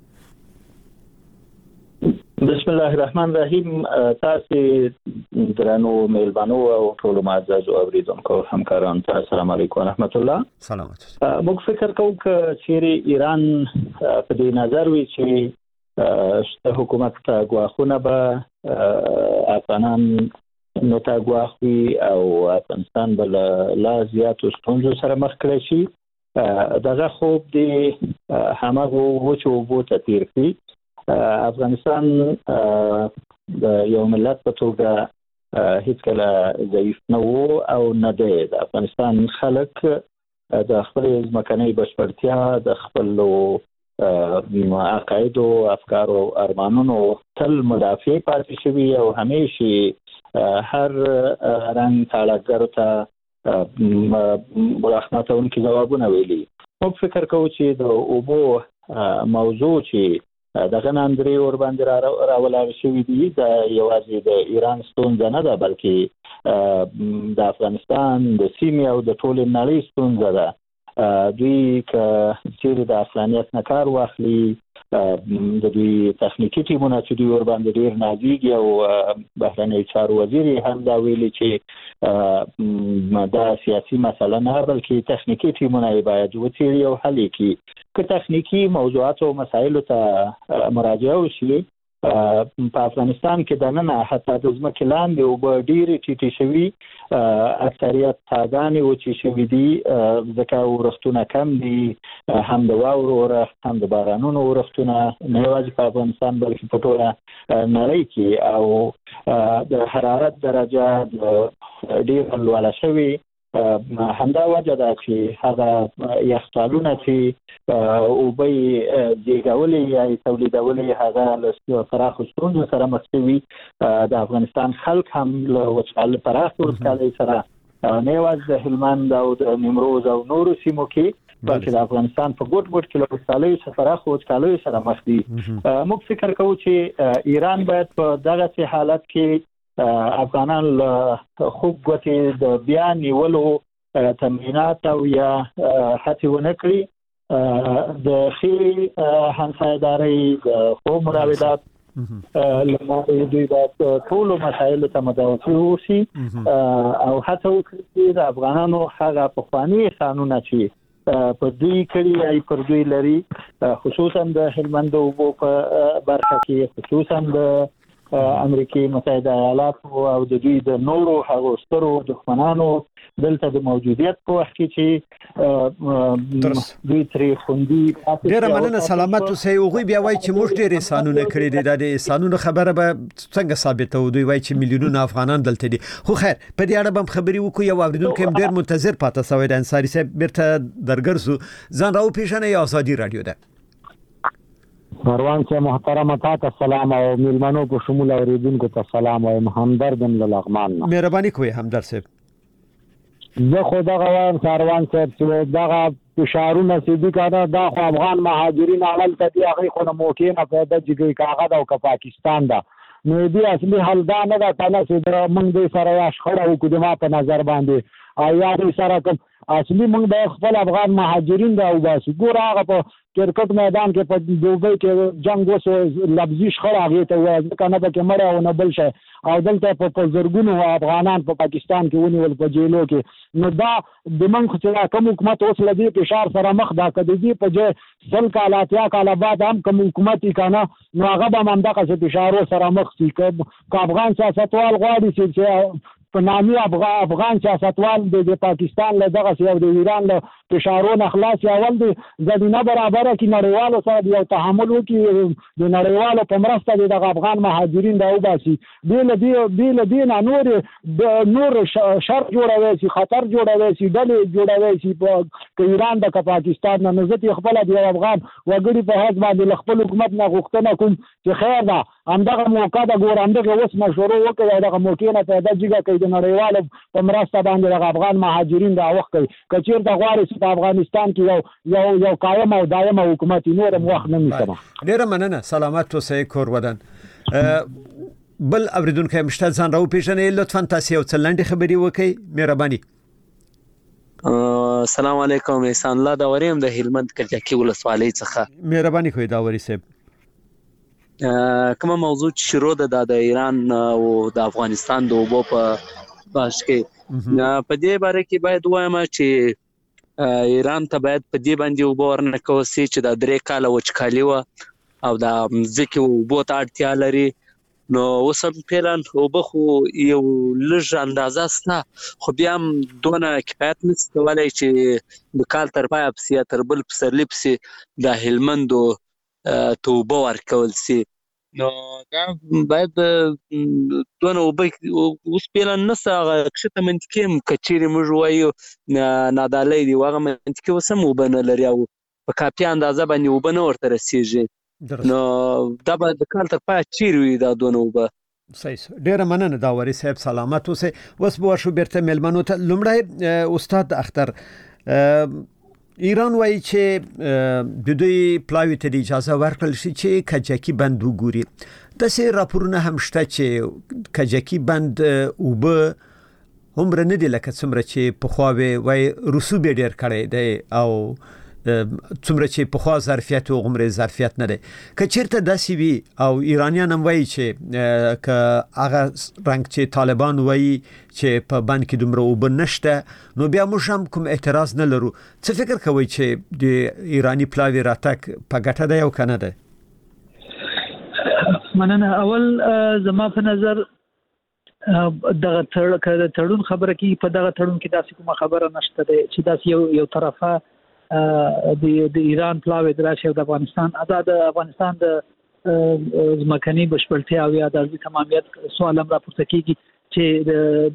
بسم الله الرحمن الرحیم. تاسو درنو میلمانو او ټول معزز اوریدونکو همکاران ته السلام علیکم ورحمت الله. سلامات. موږ فکر کوو چې چیرې ایران په دې نظر وي چې حکومت ته غواخونه به افغانان نو ته غواخوي او افغانستان بل لا زیات ستونزو سره مخ کړي شي. دغه خوب دی همغه وچو وو ته تیر کړي. افغانستان د یو ملت په توګه هیڅ کله ضعیف نه وو او نه دی. د افغانستان خلک د خپل ځمکنۍ بشپړتیا د خپل عقاید او افکار او ارمانونو تل مدافع پاتې شوي او همیشه هر رنګ تاړهګرو ته مراحمتونکي ځوابونه ویلي. موږ فکر کوو چې د اوبو موضوع چې دغه نن درې ور باندې راولاړ شوی دی د یوازې د ایران ستونزه نه ده، بلکې د افغانستان د سیمې او د ټول نړۍ ستونزه ده. دوی که چیرې د عقلانیت نه کار واخلي، د دوی تخنیکی ټیمونه چې دوی ور باندې ډیر نازیږي او بهرنی چارو وزیر هم دا ویلي چې دا سیاسي مسله نه بلکې تخنیکی ټیمونه باید وڅېړي او حل کړي. که تخنیکی موضوعات او مسایلو ته مراجعه وشي په افغانستان کې د نن حتی د ځمکې لاندې اوبه ډېرې ټیټې شوي، اکثریت څاګانې وچې شوي دي ځکه ورښتونه کم دي، هم د واورو ورښت هم د بارانونو ورښتونه نه یوازې په افغانستان بلکې په ټوله نړۍ کې، او د حرارت درجه ډېره لوړه شوې. همدا وجه ده چې هغه یخچالونه چې اوبه یې زیږولې یا یې تولیدولې هغه له پراخو ستونزو سره مخ شوي. د افغانستان خلک هم له وچکالۍ پراخو وچکالۍ سره نه یوازې د هلمند او د نیمروز او نورو سیمو کې بلکې د افغانستان په ګوټ ګوټ کې له وچکالیو سره پراخو وچکالیو سره مخ دي. موږ فکر کوو چې ایران باید په دغسې حالت کې افغانان له خوب ګوتې د بیا نیولو تمرینات او یا هڅې ونه کړي. د ښې همسایه‌دارۍ د ښو مراودات له لارې دوی باید ټولو مسایلو ته متوجه واوسي او هڅه وکړي چې د افغانانو هغه پخواني احسانونه چې په دوی کړي یا پر دوی لري، خصوصا د هلمند اوبو په برخه کې، خصوصا د امریکای متحده ایالاتو او د دوی د نورو هغو سترو دښمنانو دلته د موجودیت په وخت کې چې دوی ترې خوندي. ډېره مننه، سلامت اوسئ. هغوی بیا وایي چې موږ ډېر احسانونه کړي دي. دا د احسانونو خبره به څنګه ثابته و؟ دوی وایي چې میلیونونه افغانان دلته دي. خو خیر په دې اړه به هم خبرې وکړو. یو اوریدونکی هم ډېر منتظر پاتې شوی دی. انصاري صاحب بیرته درګرځو. ځان راوپېژنئ. آزادي رادیو ده. مروان صاحب محترم، تاسو سلام او میلمنو په شمول اوریدونکو ته سلام وایم. همدرد له لغمان. مهرباني کوئ همدرد صاحب. زه خو دغه وایم کاروان صاحب چې دغه فشارونه چې دي کنه دا خو افغان مهاجرین عمل ته دی، هغه خو نه موقع نه پیدا جګی کاغذ او که پاکستان دا نو دې اصلي حل دا نه ده کنه چې دا موږ دې سره یا شخړه وکړو ما په نظر باندې آیا دې سره کوم اصلي موږ د خپل افغان مهاجرین دا وباسو. ګور هغه په کرکټ میدان کې په دوبۍ کې جنگ وسو، لفظي شخړه هغه ته وایي کنه به کې مړ او نه بل شي، او دلته په زرګونو افغانان په پاکستان کې ونیول په جیلو کې. نو دا د موږ چې کوم حکومت اوس لدی فشار سره مخ دا کدي دي په ځای سل کاله اتیا کاله بعد هم کوم حکومت کنه نو هغه به هم دغه فشارو سره مخ شي. که افغان سیاستوال غواړي چې په نامي افغان سیاستوال د پاکستان له دغه یو د ایران له فشارونو خلاص اول د زمينه برابره کې نړیوالو سره یو تحمل وکړي، د نړیوالو په مرسته د افغان مهاجرین دا وباسي. بیل دی بیل دی نه نور د نور شر جوړوي شي، خطر جوړوي شي، ډلې جوړوي شي په ایران د پاکستان نه. نو ځکه خپل د افغان وګړي په هڅه باندې خپل حکومت نه غوښتنه کوم چې خیر ده همدغه موقع د ګورانده اوس مشورو وکړي، دغه موقع نه پیدا جګه کوي د نړیوالو په مرسته باندې د افغان مهاجرین دا وخت کوي. کچیر د غواړي په افغانستان کې یو یو یو قائم او دائم حکومت نور موخ نه میسمه. ډیره مننه، سلامت اوسئ کور ودان. بل اوریدونکو مشته ځان راو پیژنې، لطفا تاسو یو څلنډي خبري وکړئ مهرباني. السلام علیکم احسان الله دا وریم د هلمند کلچکی ولسوالۍ څخه مهرباني کوئ دا وری صاحب. کومه موضوع شروع ده د ایران او د افغانستان د اوبو په بحث کې په دې باره کې باید وایم چې ایران ته باید په دې باندې اوبو ورنکول شي چې د درې کاله وچکالي و او د ځمکې اوبو ته اړتیا لري. نو اوس هم فعلا اوبه خو یو لږ اندازه شته خو بیا هم دونه کفایت نشي کولی چې د کال تر پایه پسې یا تر بل پسرلي پسې د هلمندو ته اوبه ورکول شي. نو دا باید دونه اوبه اوس فعلا نشته. هغه کښته منطقې هم که چیرې موږ وایو نادالی دي هغه منطقې اوس هم اوبه نه لري او په کافي اندازه باندې اوبه نه ورته رسیږي. نو دا به د کال تر پایه چیرې وي دا دونه اوبه. صحیح. ډیره مننه دا وري صاحب سلامت اوسئ. اوس به ورشو بیرته میلمنو ته. لومړی استاد اختر ایران وایي چې د دوی پلاوي ته اجازه ورکړل شي چې کجکی بند وګوري. داسې راپورونه هم شته چې کجکی بند اوبه عمر نه دی لکه څومره چې پخوا وای رسوب ډیر کړی دی او څومره چې پخوا ظرفیت او عمر ظرفیت نه دی. که چیرته داسې وي او ایرانیان هم وایي چې که هغه رنګ چې طالبان وایي چې په بند کې دومره اوبه نشته نو بیا موږ هم کوم اعتراض نه لرو. څه فکر کوئ چې د ایرانی پلاوي راتګ په ګټه دی او که نه دی؟ مننه. اول زما په نظر دغه تړون خبره کې په دغه تړون کې داسې کومه خبره نشته دی چې داسې یو یو طرفه د د ایران پلاوی دراشي او د افغانستان آزاد افغانستان د ځمکني بشپړتیا او یا د تمامیت سوال هم راپورته کیږي چې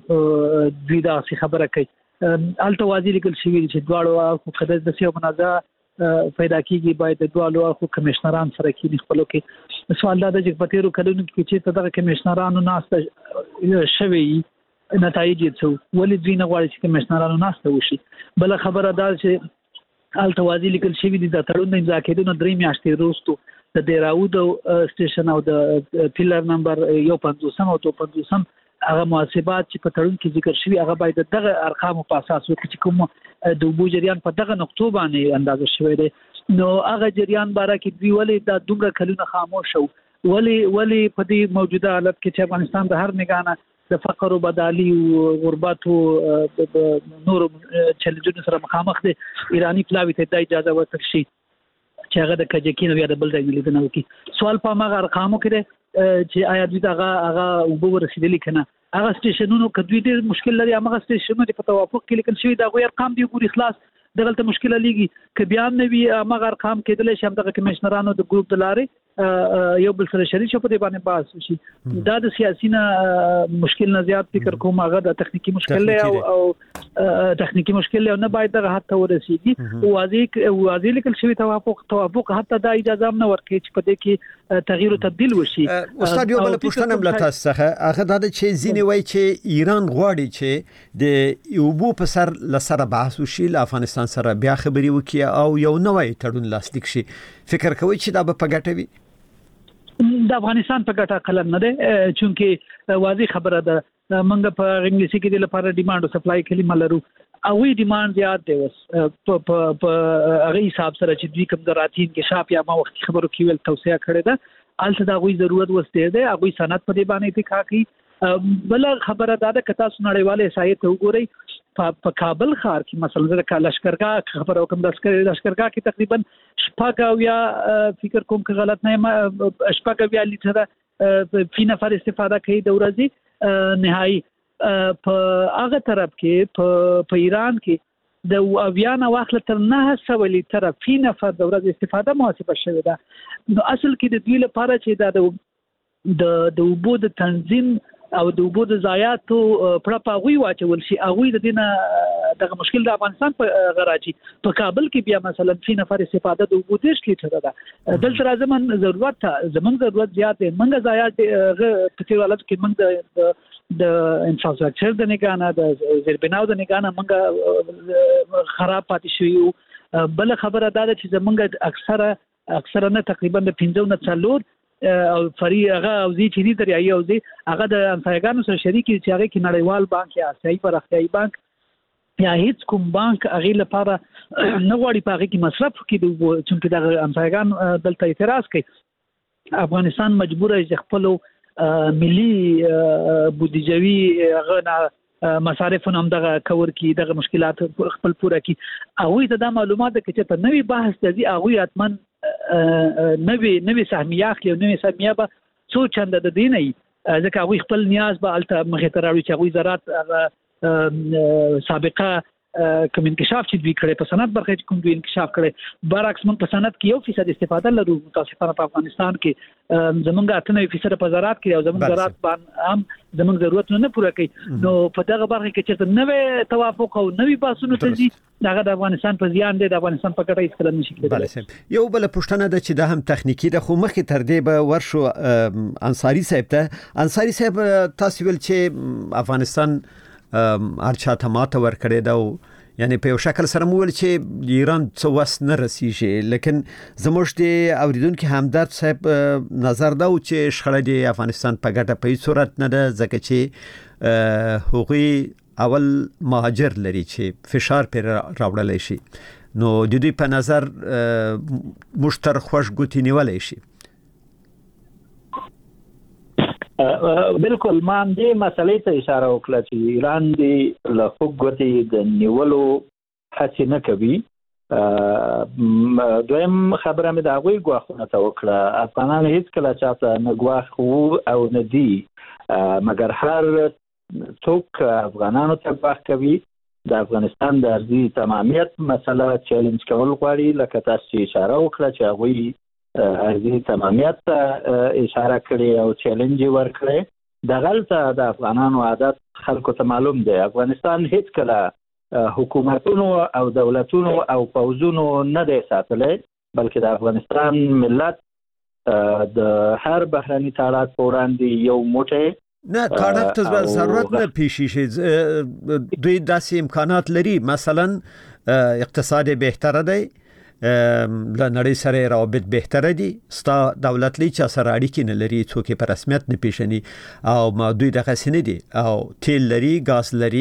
د دوی داسې خبره کوي. الته واضح لیکل شوی چې دواړو خو خدای د سیو منازعه پیدا کیږي باید د دواړو خو کمشنران سره کې خپلو کې سوال دا چې په تیرو کلونو کې چې دغه کمشنرانو ناسته شوی نتایج یې څه ولې دوی نه غواړي چې کمشنرانو ناسته وشي. بل خبره دا چې التوازی لیکل شوی دي د تړون د امضا کېدو نه درې میاشتې وروسته د دیراود سټیشن او د پیلر نمبر یو پنځوسم او دوه پنځوسم هغه محاسبات چې په تړون کې ذکر شوی هغه باید دغه ارقامو په اساس وکړي چې کوم د اوبو جریان په دغه نقطو باندې اندازه شوی دی. نو هغه جریان باره کې دوی ولې د دومره کلونه خاموش شو ولې ولې په دې موجوده حالت کې چې افغانستان د هر نگانه د فقر او بدالي او غربت او نور چیلنجونو سره مخامخ دي ایرانی پلاوی ته د اجازه ورکړي شي چې هغه د کجکی نو یا د بل ځای لیدنه وکړي. سوال په هغه ارقامو کې چې آیا دوی هغه هغه وبو رسیدلی کنه هغه سټیشنونو کدوې ډېر مشکل لري هغه سټیشنونو په توافق کې لیکل شوی دا غوړ ارقام دی ګوري خلاص دغه ته مشکله لګي ک بیا نه وی هغه ارقام کېدل شي دغه کمشنرانو د ګروپ د لارې یو بل سره شریک شو په دې باندې باس شي. دا د سیاسي نه مشکل نه زیات فکر کوم هغه د تخنیکی مشکل له او او تخنیکی مشکل له نه باید دغه حتی ورسیږي. واضح واضح لیکل شوی توافق توافق حتی دا اجازه نه ورکړي چې په دې کې تغییر او تبديل وشي. استاد یو بل پښتنه ملت څخه هغه د چې ځینې وای چې ایران غواړي چې د اوبو په سر لسره بحث وشي له افغانستان سره بیا خبري وکړي او یو نوې تړون لاسلیک شي. فکر کوي چې دا به په ګټه وي؟ د افغانستان په ګټه قلم نه ده چونکه واضح خبره ده منګه په انګلیسي کې د لپاره ډیماند او سپلای کلمه لرو او وی ډیماند زیات دی وس په په هغه حساب سره چې دوی کوم دراتین کې شاپ یا ما وخت خبرو کې ول توسعه کړې ده الته دا غوي ضرورت وسته ده هغه صنعت په دې باندې اتفاق کوي. بل خبره ده د کتا سنړیواله سایت وګورئ په کابل ښار کې مثلا د لشکرګاه خبره کوم د لشکرګاه کې تقریبا شپږ یا فکر کوم که غلط نه شپږ یا لیټره فی نفر استفاده کوي د ورځې نهایی. په هغه طرف کې په ایران کې د اویان واخله تر نه سوه لیټره فی نفر د ورځې استفاده محاسبه شوې ده. نو اصل کې د دوی لپاره چې دا د د اوبو د تنظیم او د اوبو د ضایعاتو پړه پاغوي واچول شي هغه د دینه دغه مشکل د افغانستان په غراجي په کابل کې بیا مثلا فی نفر استفاده د اوبو دیش لیټره ده دلته راځم ضرورت زمونږ ضرورت زیات دی منګه ضایعات په تیر حالت کې منګه د انفراستراکچر د نگانه د زیربناو د نگانه منګه خراب پاتې شوی. بل خبره دا ده چې زمونږ اکثره اکثره نه تقریبا د پنځه نه څلور او فری هغه او زی چې دي دریایي او زی هغه د امسایګانو سره شریک چې هغه کې نړیوال بانک یا آسیایي پرختیایي بانک یا هیڅ کوم بانک هغه لپاره نه غواړي په هغه کې مصرف کړي چې دغه امسایګان دلته اعتراض کوي. افغانستان مجبور دی خپل ملي بودیجوي هغه مصارف هم دغه کور کی دغه مشکلات خپل پوره کی. هغه ته د معلومات کې چې په نوې بحث دی هغه اتمن نوې نوې سهمیه اخلي او نوې سهمیه به څو چنده د دیني ځکه هغه خپل نیاز به الته مخې ته راوړي چې هغه زراعت سابقه کوم انکشاف چې دوی کړي په صنعت برخه کې کوم دوی انکشاف کړي. برعکس موږ په صنعت کې یو فیصد استفاده لرو متاسفانه په افغانستان کې زمونږ اته نه فیصد په زراعت کې او زمونږ زراعت باندې هم زمونږ ضرورت نه پوره کوي. نو په دغه برخه کې چې نوې توافق او نوې باسونو ته ځي دغه د افغانستان په زیان دی، د افغانستان په ګټه هیڅ کله نشي کېدای. بله صاحب یو بل پوښتنه ده چې دا هم تخنیکی ده خو مخکې تر دې به ورشو انصاری صاحب ته. انصاری صاحب تاسو ول چې افغانستان ارچا ته ماته ور کړی دا یعنی په یو شکل سره مول چې ایران څه وس نه رسیږي، لیکن زموږ د اوریدونکو همدرد صاحب نظر دا و چې شخړه د افغانستان په ګټه په هیڅ صورت نه ده ځکه چې هغوی اول مهاجر لري چې فشار پر راوړلی شي. نو د دوی په نظر مشتر خوش ګوتی نیولای شي. بالکل ما هم دې مسلې ته اشاره وکړه چې ایران دې له خوږ ګوتې د نیولو هڅې نه کوي. دویم خبره مې د هغوی ګواښونه ته وکړه. افغانان هېڅکله چاته نه ګواښ وو او نه دي، مګر هر څوک افغانانو ته ګواښ کوي. د افغانستان د ارضي تمامیت مسله چیلنج کول غواړي، لکه تاسو چې اشاره وکړه چې هغوی ارضي تمامیت ته اشاره کړې او چیلنج یې ورکړی. دغلته د افغانانو عادت خلکو ته معلوم دی. افغانستان هیڅ کله حکومتونو او دولتونو او پوځونو نه دی ساتلی، بلکې د افغانستان ملت د هر بهرني تاړاک په وړاندې یو موټی نه تاړاک ته ضرورت نه پیښیږي. دوی داسې امکانات لري، مثلا اقتصاد بهتره دی، له نړۍ سره روابط بهتره دي، ستا دولت لې چا سره اړیکې نه لري، څوک په رسمیت نه پیژني او ما دوی دغه سینې دي او تیل لري، غاز لري.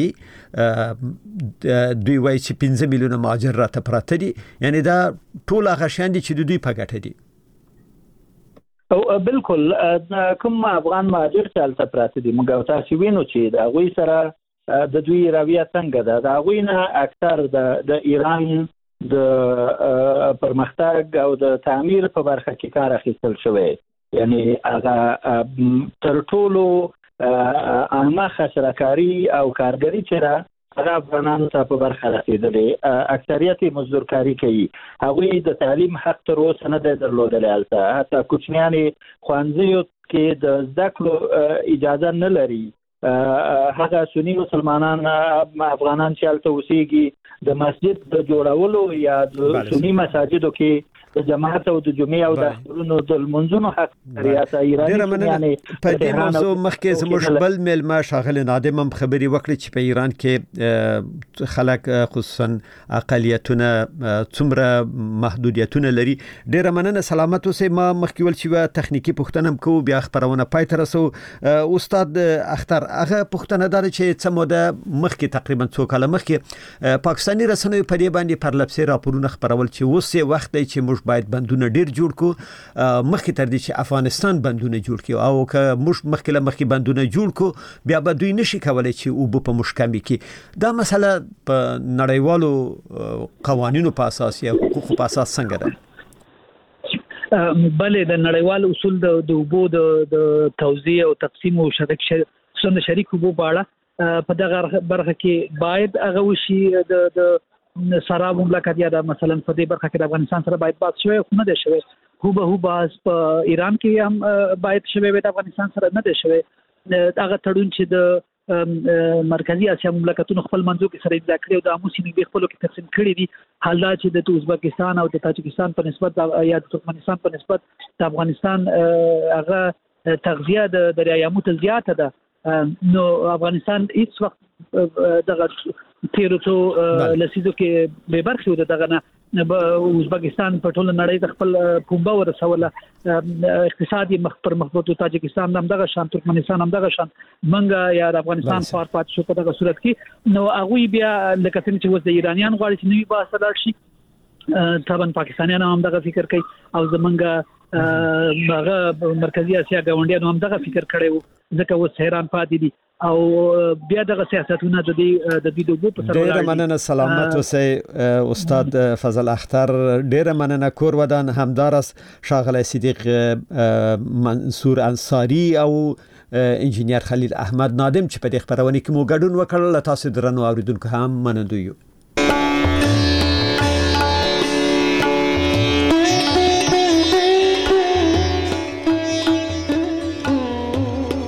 دوی وایي چې پنځه میلیونه مهاجر راته پراته دي، یعنی دا ټول هغه شیان دي چې د دوی په ګټه دي. او بالکل کوم افغان مهاجر چې هلته پراته دي موږ تاسو وینو چې د هغوی سره د دوی رویه څنګه ده. د هغوی نه اکثر د ایران د پرمختګ او د تعمیر په برخه کې کار اخیستل شوی، یعنی هغه تر ټولو عامه خسرکاري او کارګري چې ده هغه افغانانو ته په برخه رسېدلې. اکثریت یې مزدورکاري کوي. هغوی د تعلیم حق تر اوسه نه دی درلودلی. هلته حتی کوچنیان یې ښوونځیو کې د زده کړو اجازه نه لري. هغه سنی مسلمانان افغانان چې هلته اوسېږي د مسجد د جوړولو یا د سنی مساجدو کې د جماعت او د جمعې او د اخترونو د لمونځونو حق لري. ایرانی په دې موضوع مخکې زموږ بل میلمه ښاغلی نادم هم خبرې وکړې چې په ایران کې خلک خصوصا اقلیتونه څومره محدودیتونه لري. ډېره مننه، سلامت اوسئ. ما مخکې ویل چې یوه تخنیکي پوښتنه هم کوو، بیا خپرونه پای ته رسوو. استاد اختر، هغه پوښتنه دا ده چې څه موده مخکې تقریبا څو کاله مخکې پاکستاني رسنیو په دې باندې پرلپسې راپورونه خپرول چې اوس یې وخت دی چې موږ باید بندونه ډیر جوړ کو، مخکې تر دې چې افغانستان بندونه جوړ کړي، او که موږ مخکې له مخکې بندونه جوړ کو بیا به دوی نشي کولای چې اوبه په موږ کمې کړي. دا مسله په نړیوالو قوانینو په اساس یا حقوقو په اساس څنګه ده؟ بله د نړیوال اصول د اوبو د توزیع او تقسیم او شریک څنګه شریک اوبو په اړه په دغه برخه کې باید هغه وشي. د سراب مملکت یا د مثلا په دې برخه کې د افغانستان سره باید بحث شوی خو نه دی شوی. هو به هو بحث په ایران کې هم باید شوی وي، د افغانستان سره نه دی شوی. هغه تړون چې د مرکزی اسیا مملکتونو خپل منځو کې سره امضا کړی او د امو سیمې خپلو کې تقسیم کړي دي، حال دا چې د ازبکستان او د تاجکستان په نسبت یا د ترکمنستان په نسبت د افغانستان هغه تغذیه د دریایامو ته زیاته ده. نو افغانستان هیڅ وخت دغه تیرو څو لسیزو کې به برخه و دغه نه ازبکستان په ټوله نړۍ د خپل پومبا ورسوله اقتصادي مخ پر مخبوط تاجکستان هم دغه شان ترکمنستان هم دغه شان منګه یا د افغانستان خور پات شو په دغه صورت کې نو هغه بیا لکه څنګه چې وځي ایرانیان غواړي چې نوی باسه شي طبعا پاکستانیان هم دغه فکر کوي او زمونږ هغه مرکزی اسیا ګاونډیانو هم دغه فکر کړی وو ځکه و حیران پاتې دي او بیا دغه سیاستونه د دې د دې دوه په سره ډېر مننه سلامت اوسئ استاد فضل اختر ډېر مننه کور ودان همدارس شاغله صدیق منصور انصاری او انجینیر خلیل احمد نادم چې په دې خبرونه کې مو ګډون وکړل تاسو درنو اوریدونکو هم منندوی